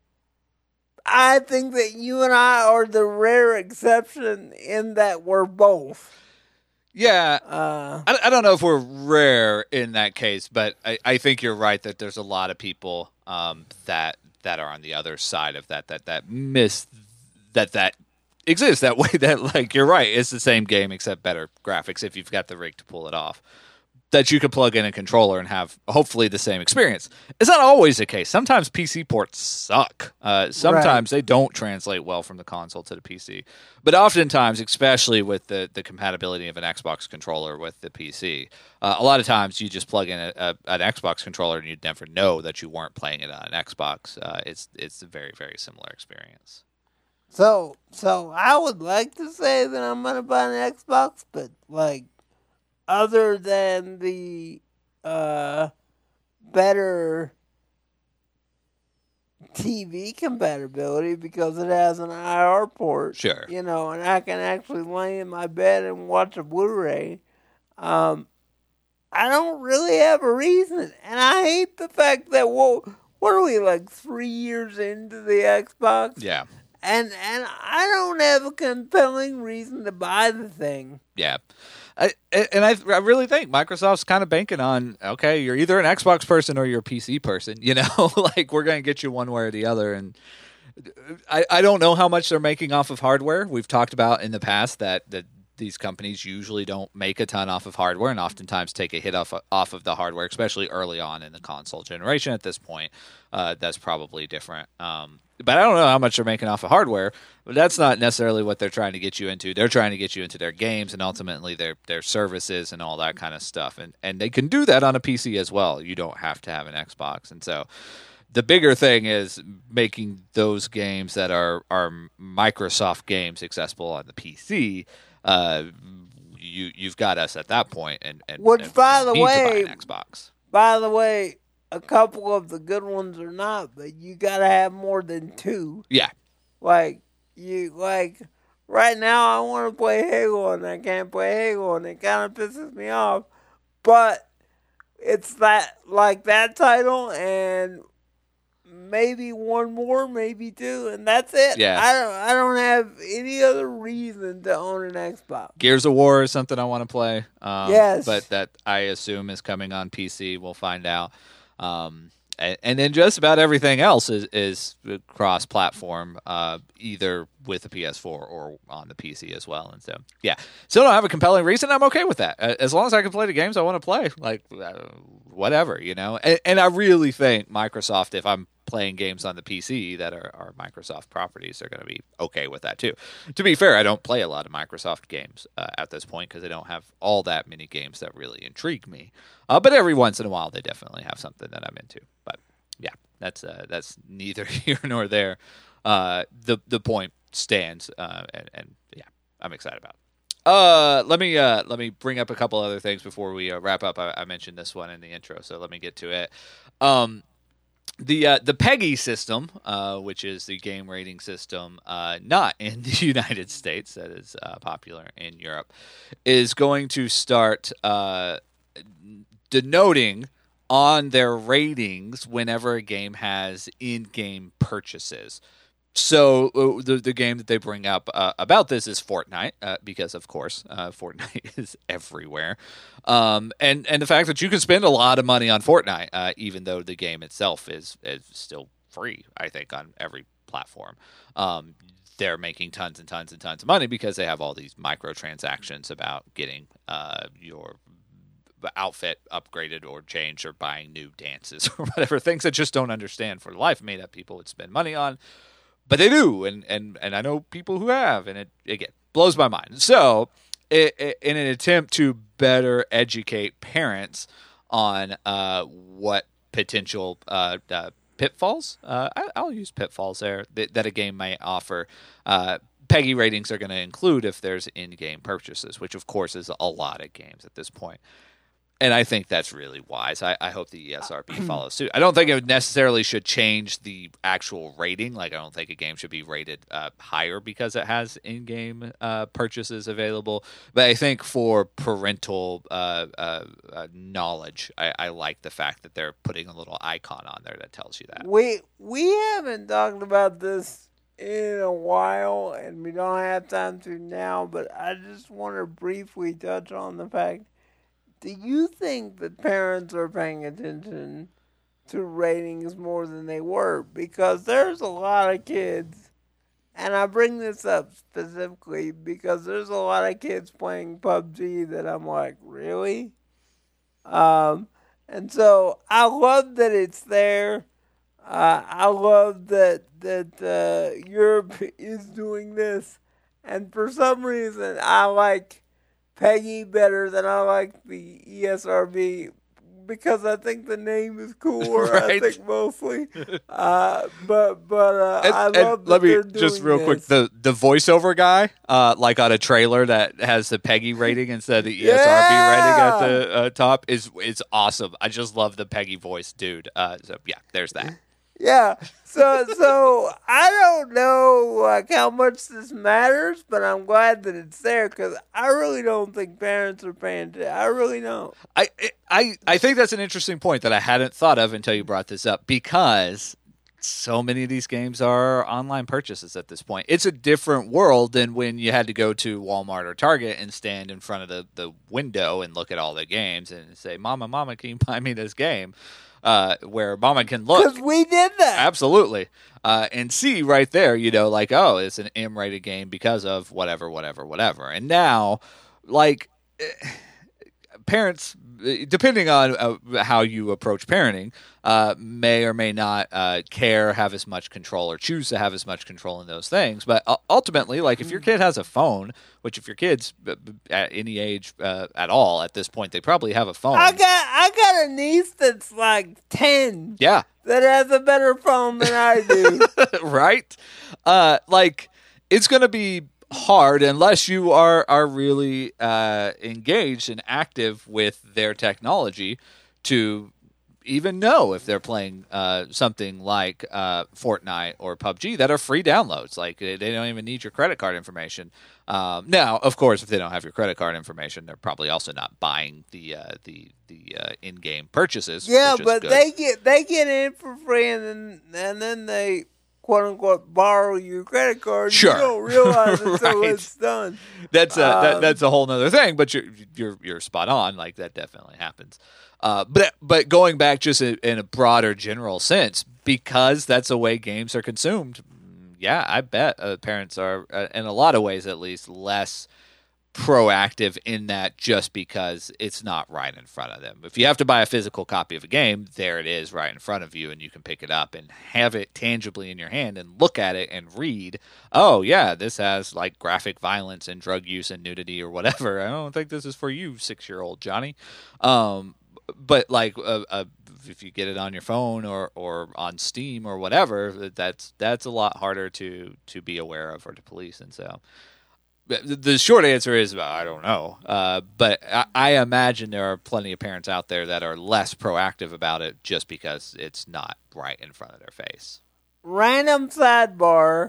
I think that you and I are the rare exception in that we're both. Yeah. Uh, I, I don't know if we're rare in that case, but I, I think you're right that there's a lot of people um, that that are on the other side of that, that, that miss that that exists that way. That, like, you're right, it's the same game except better graphics if you've got the rig to pull it off. that you could plug in a controller and have hopefully the same experience. It's not always the case. Sometimes P C ports suck. Uh, sometimes right. they don't translate well from the console to the P C. But oftentimes, especially with the, the compatibility of an Xbox controller with the P C, uh, a lot of times you just plug in a, a, an Xbox controller and you'd never know that you weren't playing it on an Xbox. Uh, it's it's a very, very similar experience. So, so I would like to say that I'm going to buy an Xbox, but like, other than the uh, better T V compatibility because it has an I R port, sure, you know, and I can actually lay in my bed and watch a Blu-ray. Um, I don't really have a reason, and I hate the fact that well, what are we like three years into the Xbox? Yeah, and and I don't have a compelling reason to buy the thing. Yeah. I, and I, I really think Microsoft's kind of banking on, okay, you're either an Xbox person or you're a P C person, you know, like we're going to get you one way or the other. And I, I don't know how much they're making off of hardware. We've talked about in the past that, that these companies usually don't make a ton off of hardware and oftentimes take a hit off, off of the hardware, especially early on in the console generation. At this point, uh, that's probably different. Um, But I don't know how much they're making off of hardware. But that's not necessarily what they're trying to get you into. They're trying to get you into their games and ultimately their their services and all that kind of stuff. And and they can do that on a P C as well. You don't have to have an Xbox. And so the bigger thing is making those games that are, are Microsoft games accessible on the P C. Uh, you you've got us at that point, and and, Which, and by the need way, to buy an Xbox. By the way. A couple of the good ones are not, but you gotta have more than two. Yeah. Like, you, like, right now I want to play Halo and I can't play Halo and it kind of pisses me off. But it's that, like that title and maybe one more, maybe two, and that's it. Yeah. I don't, I don't have any other reason to own an Xbox. Gears of War is something I want to play. Um, yes. But that I assume is coming on P C. We'll find out. Um, and, and then just about everything else is, is cross-platform, uh, either with the P S four or on the P C as well. And so, yeah, still don't have a compelling reason. I'm okay with that. As long as I can play the games I want to play, like uh, whatever, you know. And, and I really think Microsoft, if I'm playing games on the P C that are, are Microsoft properties, are going to be okay with that too. To be fair, I don't play a lot of Microsoft games uh, at this point because I don't have all that many games that really intrigue me. Uh, but every once in a while, they definitely have something that I'm into. But yeah, that's uh, that's neither here nor there. Uh, the the point stands, uh, and, and yeah, I'm excited about it. Uh, let me uh, let me bring up a couple other things before we uh, wrap up. I, I mentioned this one in the intro, so let me get to it. Um, The uh, the PEGI system, uh, which is the game rating system, uh, not in the United States, that is uh, popular in Europe, is going to start uh, denoting on their ratings whenever a game has in-game purchases. So uh, the the game that they bring up uh, about this is Fortnite, uh, because of course uh, Fortnite is everywhere, um, and and the fact that you can spend a lot of money on Fortnite, uh, even though the game itself is is still free, I think, on every platform. Um, they're making tons and tons and tons of money because they have all these microtransactions about getting uh, your outfit upgraded or changed or buying new dances or whatever, things that just don't understand for the life of me that people would spend money on. But they do, and, and, and I know people who have, and it, again, blows my mind. So, it, it, in an attempt to better educate parents on uh, what potential uh, uh, pitfalls, uh, I, I'll use pitfalls there, that, that a game may offer, uh, PEGI ratings are going to include if there's in-game purchases, which, of course, is a lot of games at this point. And I think that's really wise. I, I hope the E S R B follows suit. I don't think it necessarily should change the actual rating. Like, I don't think a game should be rated uh, higher because it has in-game uh, purchases available. But I think for parental uh, uh, uh, knowledge, I, I like the fact that they're putting a little icon on there that tells you that. We we haven't talked about this in a while, and we don't have time to now. But I just want to briefly touch on the fact. Do you think that parents are paying attention to ratings more than they were? Because there's a lot of kids, and I bring this up specifically because there's a lot of kids playing P U B G that I'm like, really? Um, and so I love that it's there. Uh, I love that that uh, Europe is doing this, and for some reason I like Peggy better than I like the E S R B because I think the name is cooler. Right. I think mostly, uh, but but uh, And, I and love that let me they're just doing real this. quick the the voiceover guy, uh, like on a trailer that has the Peggy rating instead of the E S R B Yeah. rating at the uh, top is is awesome. I just love the Peggy voice, dude. Uh, so yeah, there's that. Yeah. So so I don't know like how much this matters, but I'm glad that it's there because I really don't think parents are paying attention. I really don't. I I I think that's an interesting point that I hadn't thought of until you brought this up because so many of these games are online purchases at this point. It's a different world than when you had to go to Walmart or Target and stand in front of the, the window and look at all the games and say, "Mama, Mama, can you buy me this game?" Uh, where Mama can look. Because we did that. Absolutely. Uh, and see right there, you know, like, oh, it's an M-rated game because of whatever, whatever, whatever. And now, like, eh, parents, eh, depending on uh, how you approach parenting, uh, may or may not uh, care, have as much control, or choose to have as much control in those things. But uh, ultimately, like, if your kid has a phone, which if your kid's uh, at any age uh, at all at this point, they probably have a phone. I got I got a niece that's like ten Yeah. that has a better phone than I do. Right? Uh, like, it's going to be hard unless you are are really uh, engaged and active with their technology to even know if they're playing uh, something like uh, Fortnite or P U B G that are free downloads. Like, they they don't even need your credit card information. Um, now, of course, if they don't have your credit card information, they're probably also not buying the uh, the the uh, in-game purchases. Yeah, which is but good. they get they get in for free, and then and then they quote unquote borrow your credit card. Sure. You don't realize it until Right. it's done. That's a, that, Um, that's a whole nother thing, but you're you're you're spot on. Like, that definitely happens. Uh, but but going back just in, in a broader general sense, because that's the way games are consumed. Yeah, I bet uh, parents are, uh, in a lot of ways at least, less proactive in that just because it's not right in front of them. If you have to buy a physical copy of a game, there it is right in front of you, and you can pick it up and have it tangibly in your hand and look at it and read, oh, yeah, this has like graphic violence and drug use and nudity or whatever. I don't think this is for you, six-year-old Johnny. Um, but like uh, uh, if you get it on your phone or, or on Steam or whatever, that's that's a lot harder to, to be aware of or to police. And so the short answer is I don't know, uh, but I, I imagine there are plenty of parents out there that are less proactive about it just because it's not right in front of their face. Random sidebar.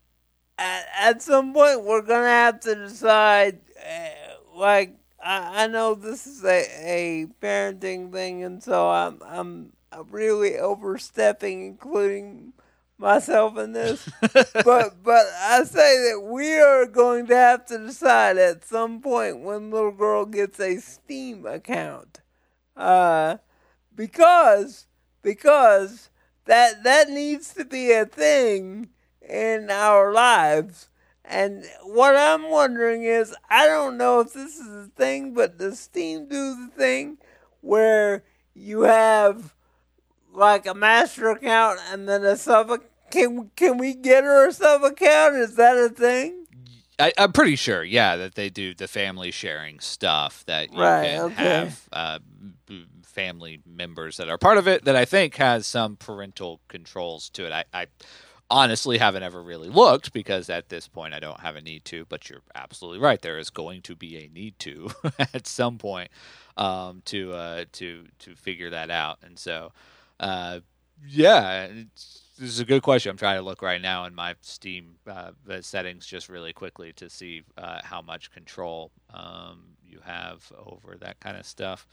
At, at some point, we're gonna have to decide. Uh, like, I, I know this is a, a parenting thing, and so I'm I'm really overstepping, including myself in this. but but I say that we are going to have to decide at some point when little girl gets a Steam account, uh, because because that that needs to be a thing in our lives. And what I'm wondering is, I don't know if this is a thing, but does Steam do the thing where you have like a master account and then a sub account? Can, can we get her a sub account? Is that a thing? I, I'm pretty sure, yeah, that they do the family sharing stuff that you Right, can okay. have uh, b- family members that are part of it that I think has some parental controls to it. I, I honestly haven't ever really looked because at this point I don't have a need to, but you're absolutely right. There is going to be a need to at some point um, to uh, to to figure that out. And so, uh, yeah, it's, this is a good question. I'm trying to look right now in my Steam uh, settings just really quickly to see uh, how much control um, you have over that kind of stuff.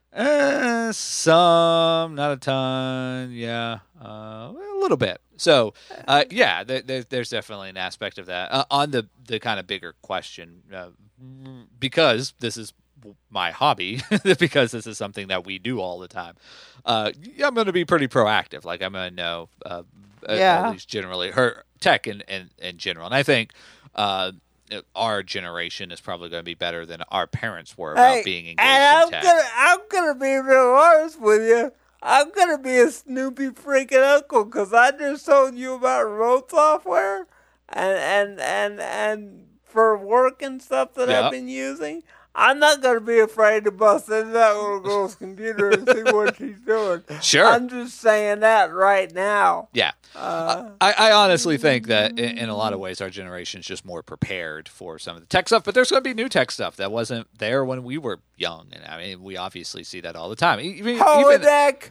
Uh, some, not a ton. Yeah, uh, a little bit. So, uh, yeah, there, there, there's definitely an aspect of that. Uh, on the, the kind of bigger question, uh, because this is my hobby, because this is something that we do all the time, uh, I'm going to be pretty proactive. Like, I'm going to know, uh, Yeah. at least generally, her tech in, in, in general. And I think uh, our generation is probably going to be better than our parents were about Hey, being engaged and in I'm tech. gonna, I'm gonna be real honest with you. I'm gonna be a Snoopy freaking uncle because I just told you about remote software and and and and for work and stuff that Yeah. I've been using. I'm not gonna be afraid to bust into that little girl's computer and see what she's doing. Sure. I'm just saying that right now. Yeah. Uh, I, I honestly think that in, in a lot of ways our generation is just more prepared for some of the tech stuff, but there's going to be new tech stuff that wasn't there when we were young. And I mean, we obviously see that all the time. Even, even, holodeck,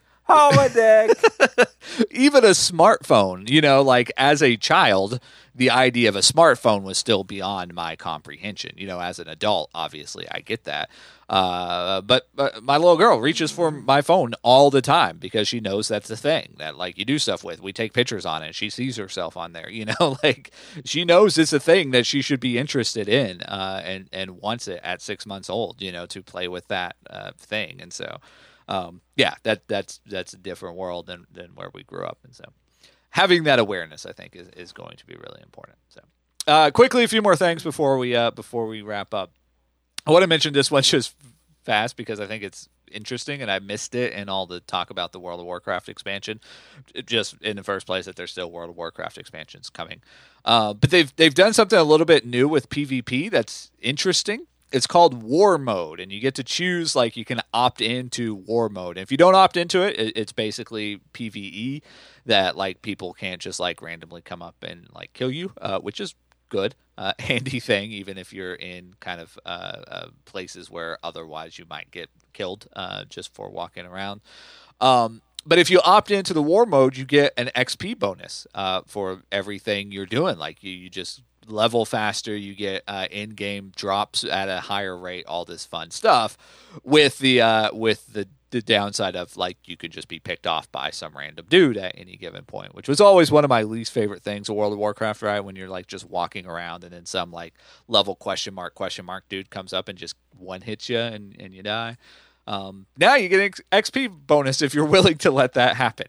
holodeck. even a smartphone, you know, like as a child, the idea of a smartphone was still beyond my comprehension. You know, as an adult, obviously, I get that. Uh, but, but my little girl reaches for my phone all the time because she knows that's the thing that, like, you do stuff with. We take pictures on it. She sees herself on there. You know, like, she knows it's a thing that she should be interested in uh, and, and wants it at six months old, you know, to play with that uh, thing. And so, um, yeah, that that's that's a different world than, than where we grew up. And so having that awareness, I think, is, is going to be really important. So, uh, quickly, a few more things before we uh, before we wrap up. I want to mention this one just fast because I think it's interesting, and I missed it in all the talk about the World of Warcraft expansion. Just in the first place, that there's still World of Warcraft expansions coming, uh, but they've they've done something a little bit new with PvP that's interesting. It's called War Mode, and you get to choose, like, you can opt into War Mode. And if you don't opt into it, it it's basically PvE that, like, people can't just, like, randomly come up and, like, kill you, uh, which is good, uh, handy thing, even if you're in kind of uh, uh, places where otherwise you might get killed uh, just for walking around. Um, but if you opt into the War Mode, you get an X P bonus uh, for everything you're doing. Like, you, you just level faster, you get uh, in-game drops at a higher rate, all this fun stuff, with the uh, with the the downside of, like, you could just be picked off by some random dude at any given point, which was always one of my least favorite things of World of Warcraft, right? When you're, like, just walking around and then some, like, level question mark, question mark dude comes up and just one hits you and, and you die. Um, now you get an X P bonus if you're willing to let that happen.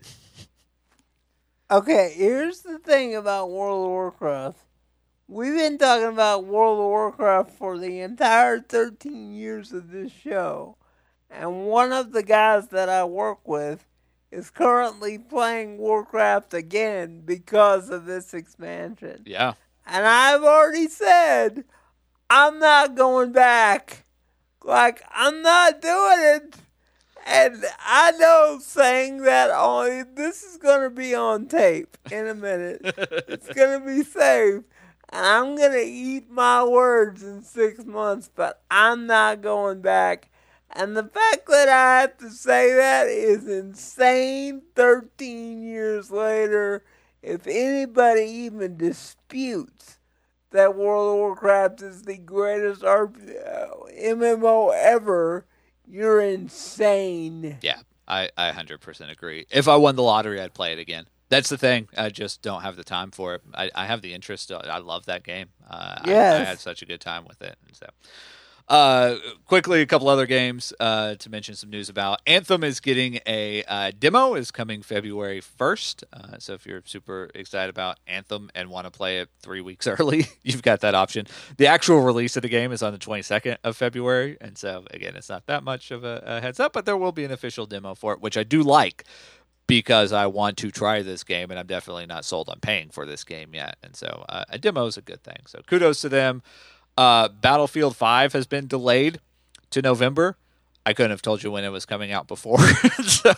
Okay, here's the thing about World of Warcraft. We've been talking about World of Warcraft for the entire thirteen years of this show. And one of the guys that I work with is currently playing Warcraft again because of this expansion. Yeah. And I've already said, I'm not going back. Like, I'm not doing it. And I know saying that on this is going to be on tape in a minute. It's going to be saved. And I'm going to eat my words in six months, but I'm not going back. And the fact that I have to say that is insane thirteen years later. If anybody even disputes that World of Warcraft is the greatest R P, uh, M M O ever, you're insane. Yeah, I, I one hundred percent agree. If I won the lottery, I'd play it again. That's the thing. I just don't have the time for it. I, I have the interest. I love that game. Uh, Yes. I, I had such a good time with it. And so, uh, quickly, a couple other games uh, to mention some news about. Anthem is getting a uh, demo. Is coming February first. Uh, so if you're super excited about Anthem and want to play it three weeks early, you've got that option. The actual release of the game is on the twenty-second of February. And so, again, it's not that much of a, a heads up, but there will be an official demo for it, which I do like, because I want to try this game, and I'm definitely not sold on paying for this game yet. And so uh, a demo is a good thing. So kudos to them. Uh, Battlefield five has been delayed to November. I couldn't have told you when it was coming out before. So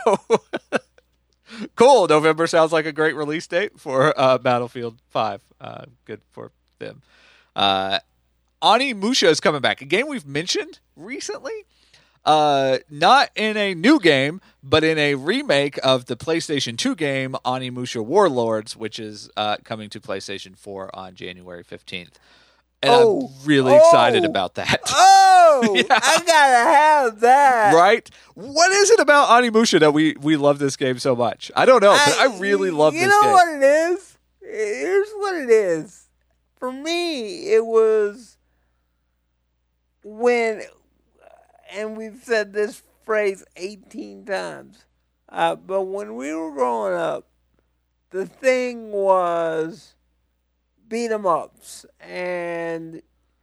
cool. November sounds like a great release date for uh, Battlefield five. Uh, good for them. Uh, Onimusha is coming back. A game we've mentioned recently. Uh, not in a new game, but in a remake of the PlayStation two game, Onimusha Warlords, which is uh, coming to PlayStation four on January fifteenth. And Oh. I'm really Oh. excited about that. Oh, Yeah. I gotta have that. Right? What is it about Onimusha that we, we love this game so much? I don't know, but I really love you this know game. what it is? Here's what it is. For me, it was when, and we've said this phrase eighteen times, uh, but when we were growing up, the thing was beat 'em ups and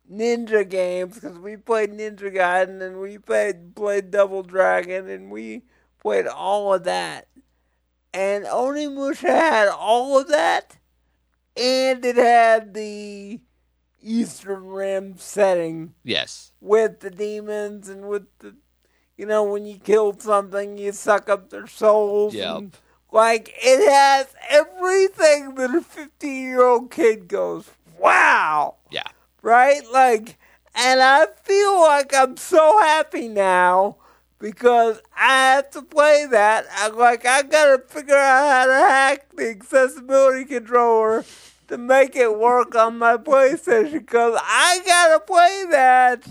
ninja games because we played Ninja Gaiden and we played played Double Dragon and we played all of that. And Onimusha had all of that, and it had the Eastern Rim setting Yes. with the demons and with the, you know, when you killed something, you suck up their souls. Yep. And, like, it has everything that a fifteen-year-old kid goes, wow. Yeah. Right? Like, and I feel like I'm so happy now because I have to play that. I'm like, I gotta figure out how to hack the accessibility controller to make it work on my PlayStation because I gotta play that.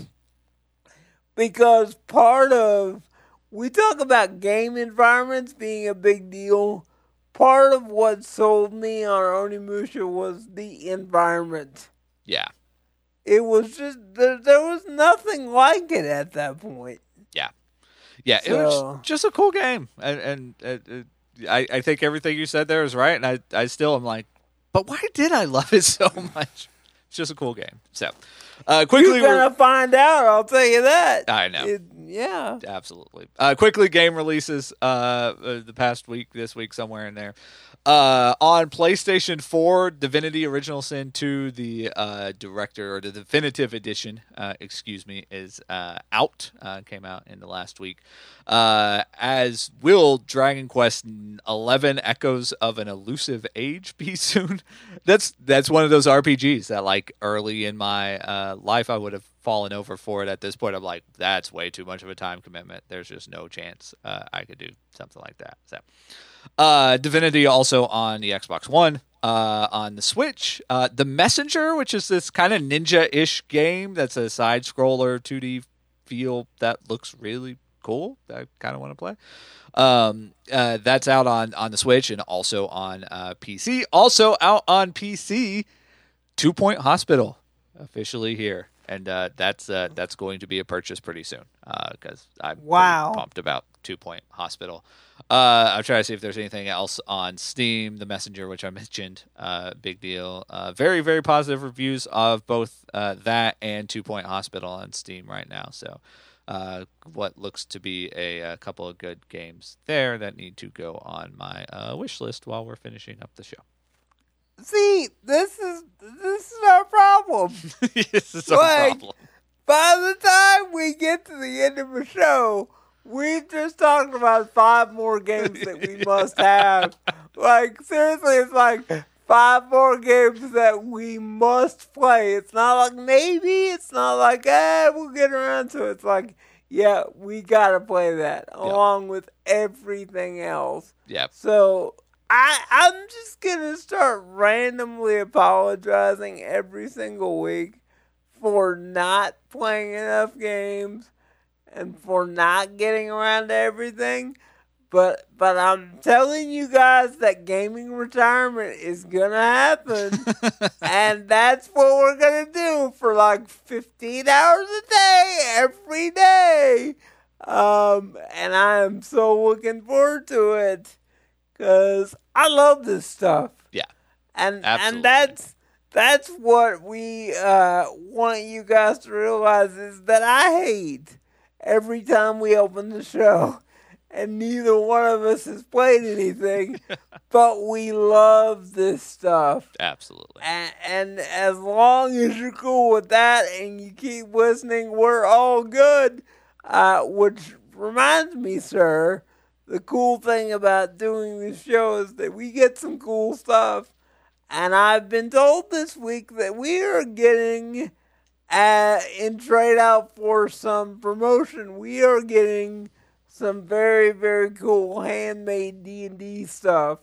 Because part of, we talk about game environments being a big deal. Part of what sold me on Onimusha was the environment. Yeah. It was just, there, there was nothing like it at that point. Yeah. Yeah, it So- was just a cool game. And, and uh, uh, I, I think everything you said there is right. And I, I still am like, but why did I love it so much? It's just a cool game. So, uh, quickly. You're going to find out, I'll tell you that. I know. It, yeah. Absolutely. Uh, quickly, game releases uh, uh, the past week, this week, somewhere in there. Uh, on PlayStation four, Divinity Original Sin two, the uh, director, or the definitive edition, uh, excuse me, is uh, out. Uh, came out in the last week. Uh, as will Dragon Quest eleven Echoes of an Elusive Age be soon. That's that's one of those R P Gs that, like, early in my uh, life, I would have fallen over for it. At this point, I'm like, that's way too much of a time commitment. There's just no chance uh, I could do something like that. So, uh, Divinity also on the Xbox One, uh, on the Switch. Uh, the Messenger, which is this kind of ninja-ish game that's a side-scroller two D feel that looks really cool. That I kind of want to play. Um, uh, that's out on, on the Switch and also on uh, P C. Also out on P C, Two Point Hospital officially here. And uh, that's uh, that's going to be a purchase pretty soon because uh, I'm Wow. pretty pumped about Two Point Hospital. Uh, I'll try to see if there's anything else on Steam. The Messenger, which I mentioned, uh, big deal. Uh, very, very positive reviews of both uh, that and Two Point Hospital on Steam right now. So uh, what looks to be a, a couple of good games there that need to go on my uh, wish list while we're finishing up the show. See, this is this is our problem. This is our Like, problem. By the time we get to the end of the show, we've just talked about five more games that we must have. Like, seriously, it's like five more games that we must play. It's not like maybe. It's not like, eh, we'll get around to it. It's like, yeah, we got to play that along with everything else. Yep. So I, I'm just going to start randomly apologizing every single week for not playing enough games and for not getting around to everything. But but I'm telling you guys that gaming retirement is going to happen. And that's what we're going to do for like fifteen hours a day, every day. Um, and I am so looking forward to it. Because I love this stuff. Yeah. And Absolutely. and that's that's what we uh, want you guys to realize is that I hate every time we open the show. And neither one of us has played anything. But we love this stuff. Absolutely. And, and as long as you're cool with that and you keep listening, we're all good. Uh, which reminds me, sir, the cool thing about doing this show is that we get some cool stuff. And I've been told this week that we are getting, uh, in trade out for some promotion, we are getting some very, very cool handmade D and D stuff.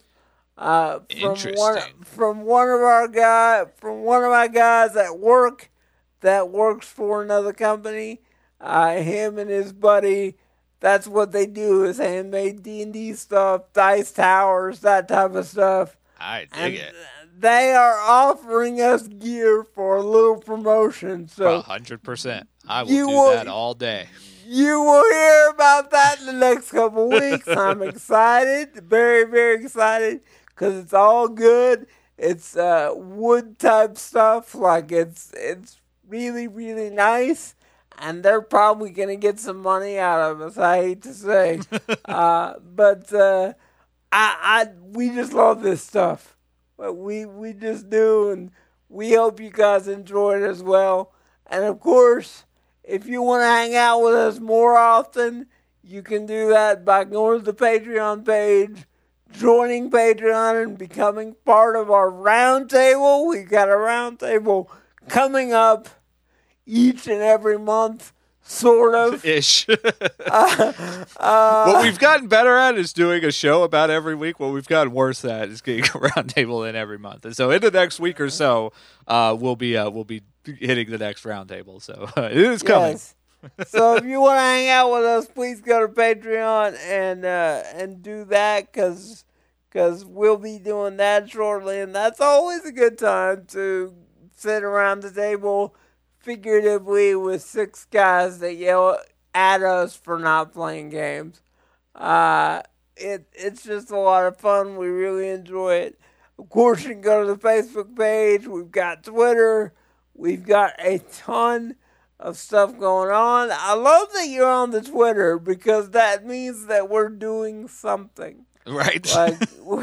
Uh, from one, Interesting. from one of our guy, from one of my guys at work that works for another company. Uh, him and his buddy, that's what they do is handmade D and D stuff, dice towers, that type of stuff. I dig And it. they are offering us gear for a little promotion. So A hundred percent. I will You do will- that all day. you will hear about that in the next couple weeks. I'm excited, very, very excited, because it's all good. It's uh, wood type stuff, like it's it's really, really nice, and they're probably going to get some money out of us, I hate to say. uh, but uh, I, I, we just love this stuff. We, we just do, and we hope you guys enjoy it as well. And, of course, if you want to hang out with us more often, you can do that by going to the Patreon page, joining Patreon, and becoming part of our roundtable. We've got a roundtable coming up each and every month, sort of. Ish. uh, uh, what we've gotten better at is doing a show about every week. What we've gotten worse at is getting a roundtable in every month. And so in the next week or so, uh, we'll be uh, we'll be hitting the next roundtable. So uh, it is coming. Yes. So if you want to hang out with us, please go to Patreon and uh, and do that, because because we'll be doing that shortly, and that's always a good time to sit around the table figuratively with six guys that yell at us for not playing games. Uh, it it's just a lot of fun. We really enjoy it. Of course, you can go to the Facebook page. We've got Twitter. We've got a ton of stuff going on. I love that you're on the Twitter, because that means that we're doing something. Right. Like,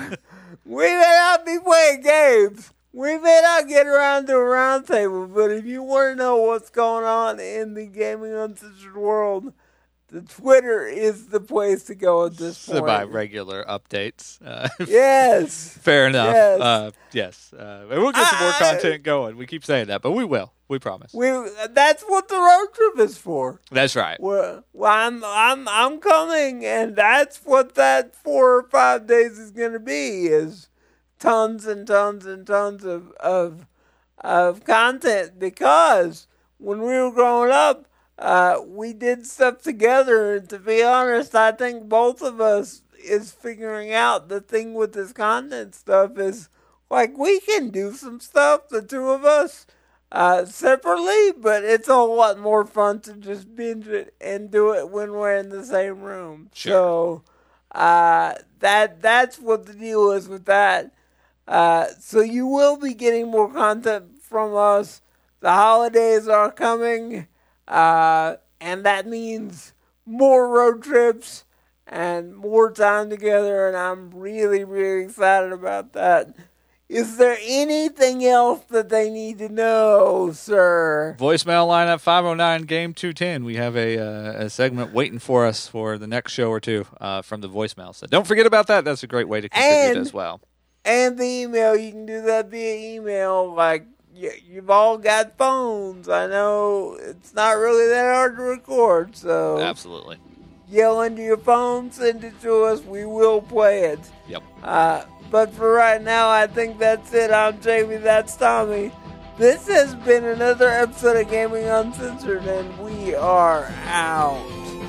we may not be playing games. We may not get around to a roundtable, but if you want to know what's going on in the Gaming Uncensored world, the Twitter is the place to go at this point. Semi-regular updates. Uh, yes. Fair enough. Yes. Uh, yes. Uh, and we'll get some more I- content going. We keep saying that, but we will. We promise. We that's what the road trip is for. That's right. Well, well, I'm I'm I'm coming, and that's what that four or five days is going to be, is tons and tons and tons of of of content. Because when we were growing up, uh, we did stuff together, and to be honest, I think both of us is figuring out the thing with this content stuff is, like, we can do some stuff, the two of us. Uh, separately, but it's a whole lot more fun to just binge it and do it when we're in the same room. Sure. So, uh, that that's what the deal is with that. Uh, so you will be getting more content from us. The holidays are coming, uh, and that means more road trips and more time together, and I'm really, really excited about that. Is there anything else that they need to know, sir? Voicemail line at five oh nine game two ten. We have a uh, a segment waiting for us for the next show or two uh, from the voicemail. So don't forget about that. That's a great way to contribute And- as well. And the email, you can do that via email. Like, you, you've all got phones. I know it's not really that hard to record, so Absolutely. yell into your phone, send it to us. We will play it. Yep. Uh, but for right now, I think that's it. I'm Jamie, that's Tommy. This has been another episode of Gaming Uncensored, and we are out.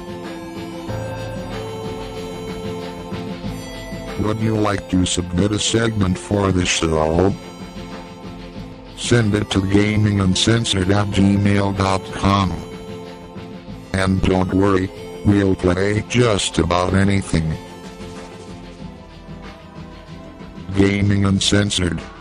Would you like to submit a segment for the show? Send it to gaming uncensored at gmail dot com. And don't worry, we'll play just about anything. Gaming Uncensored.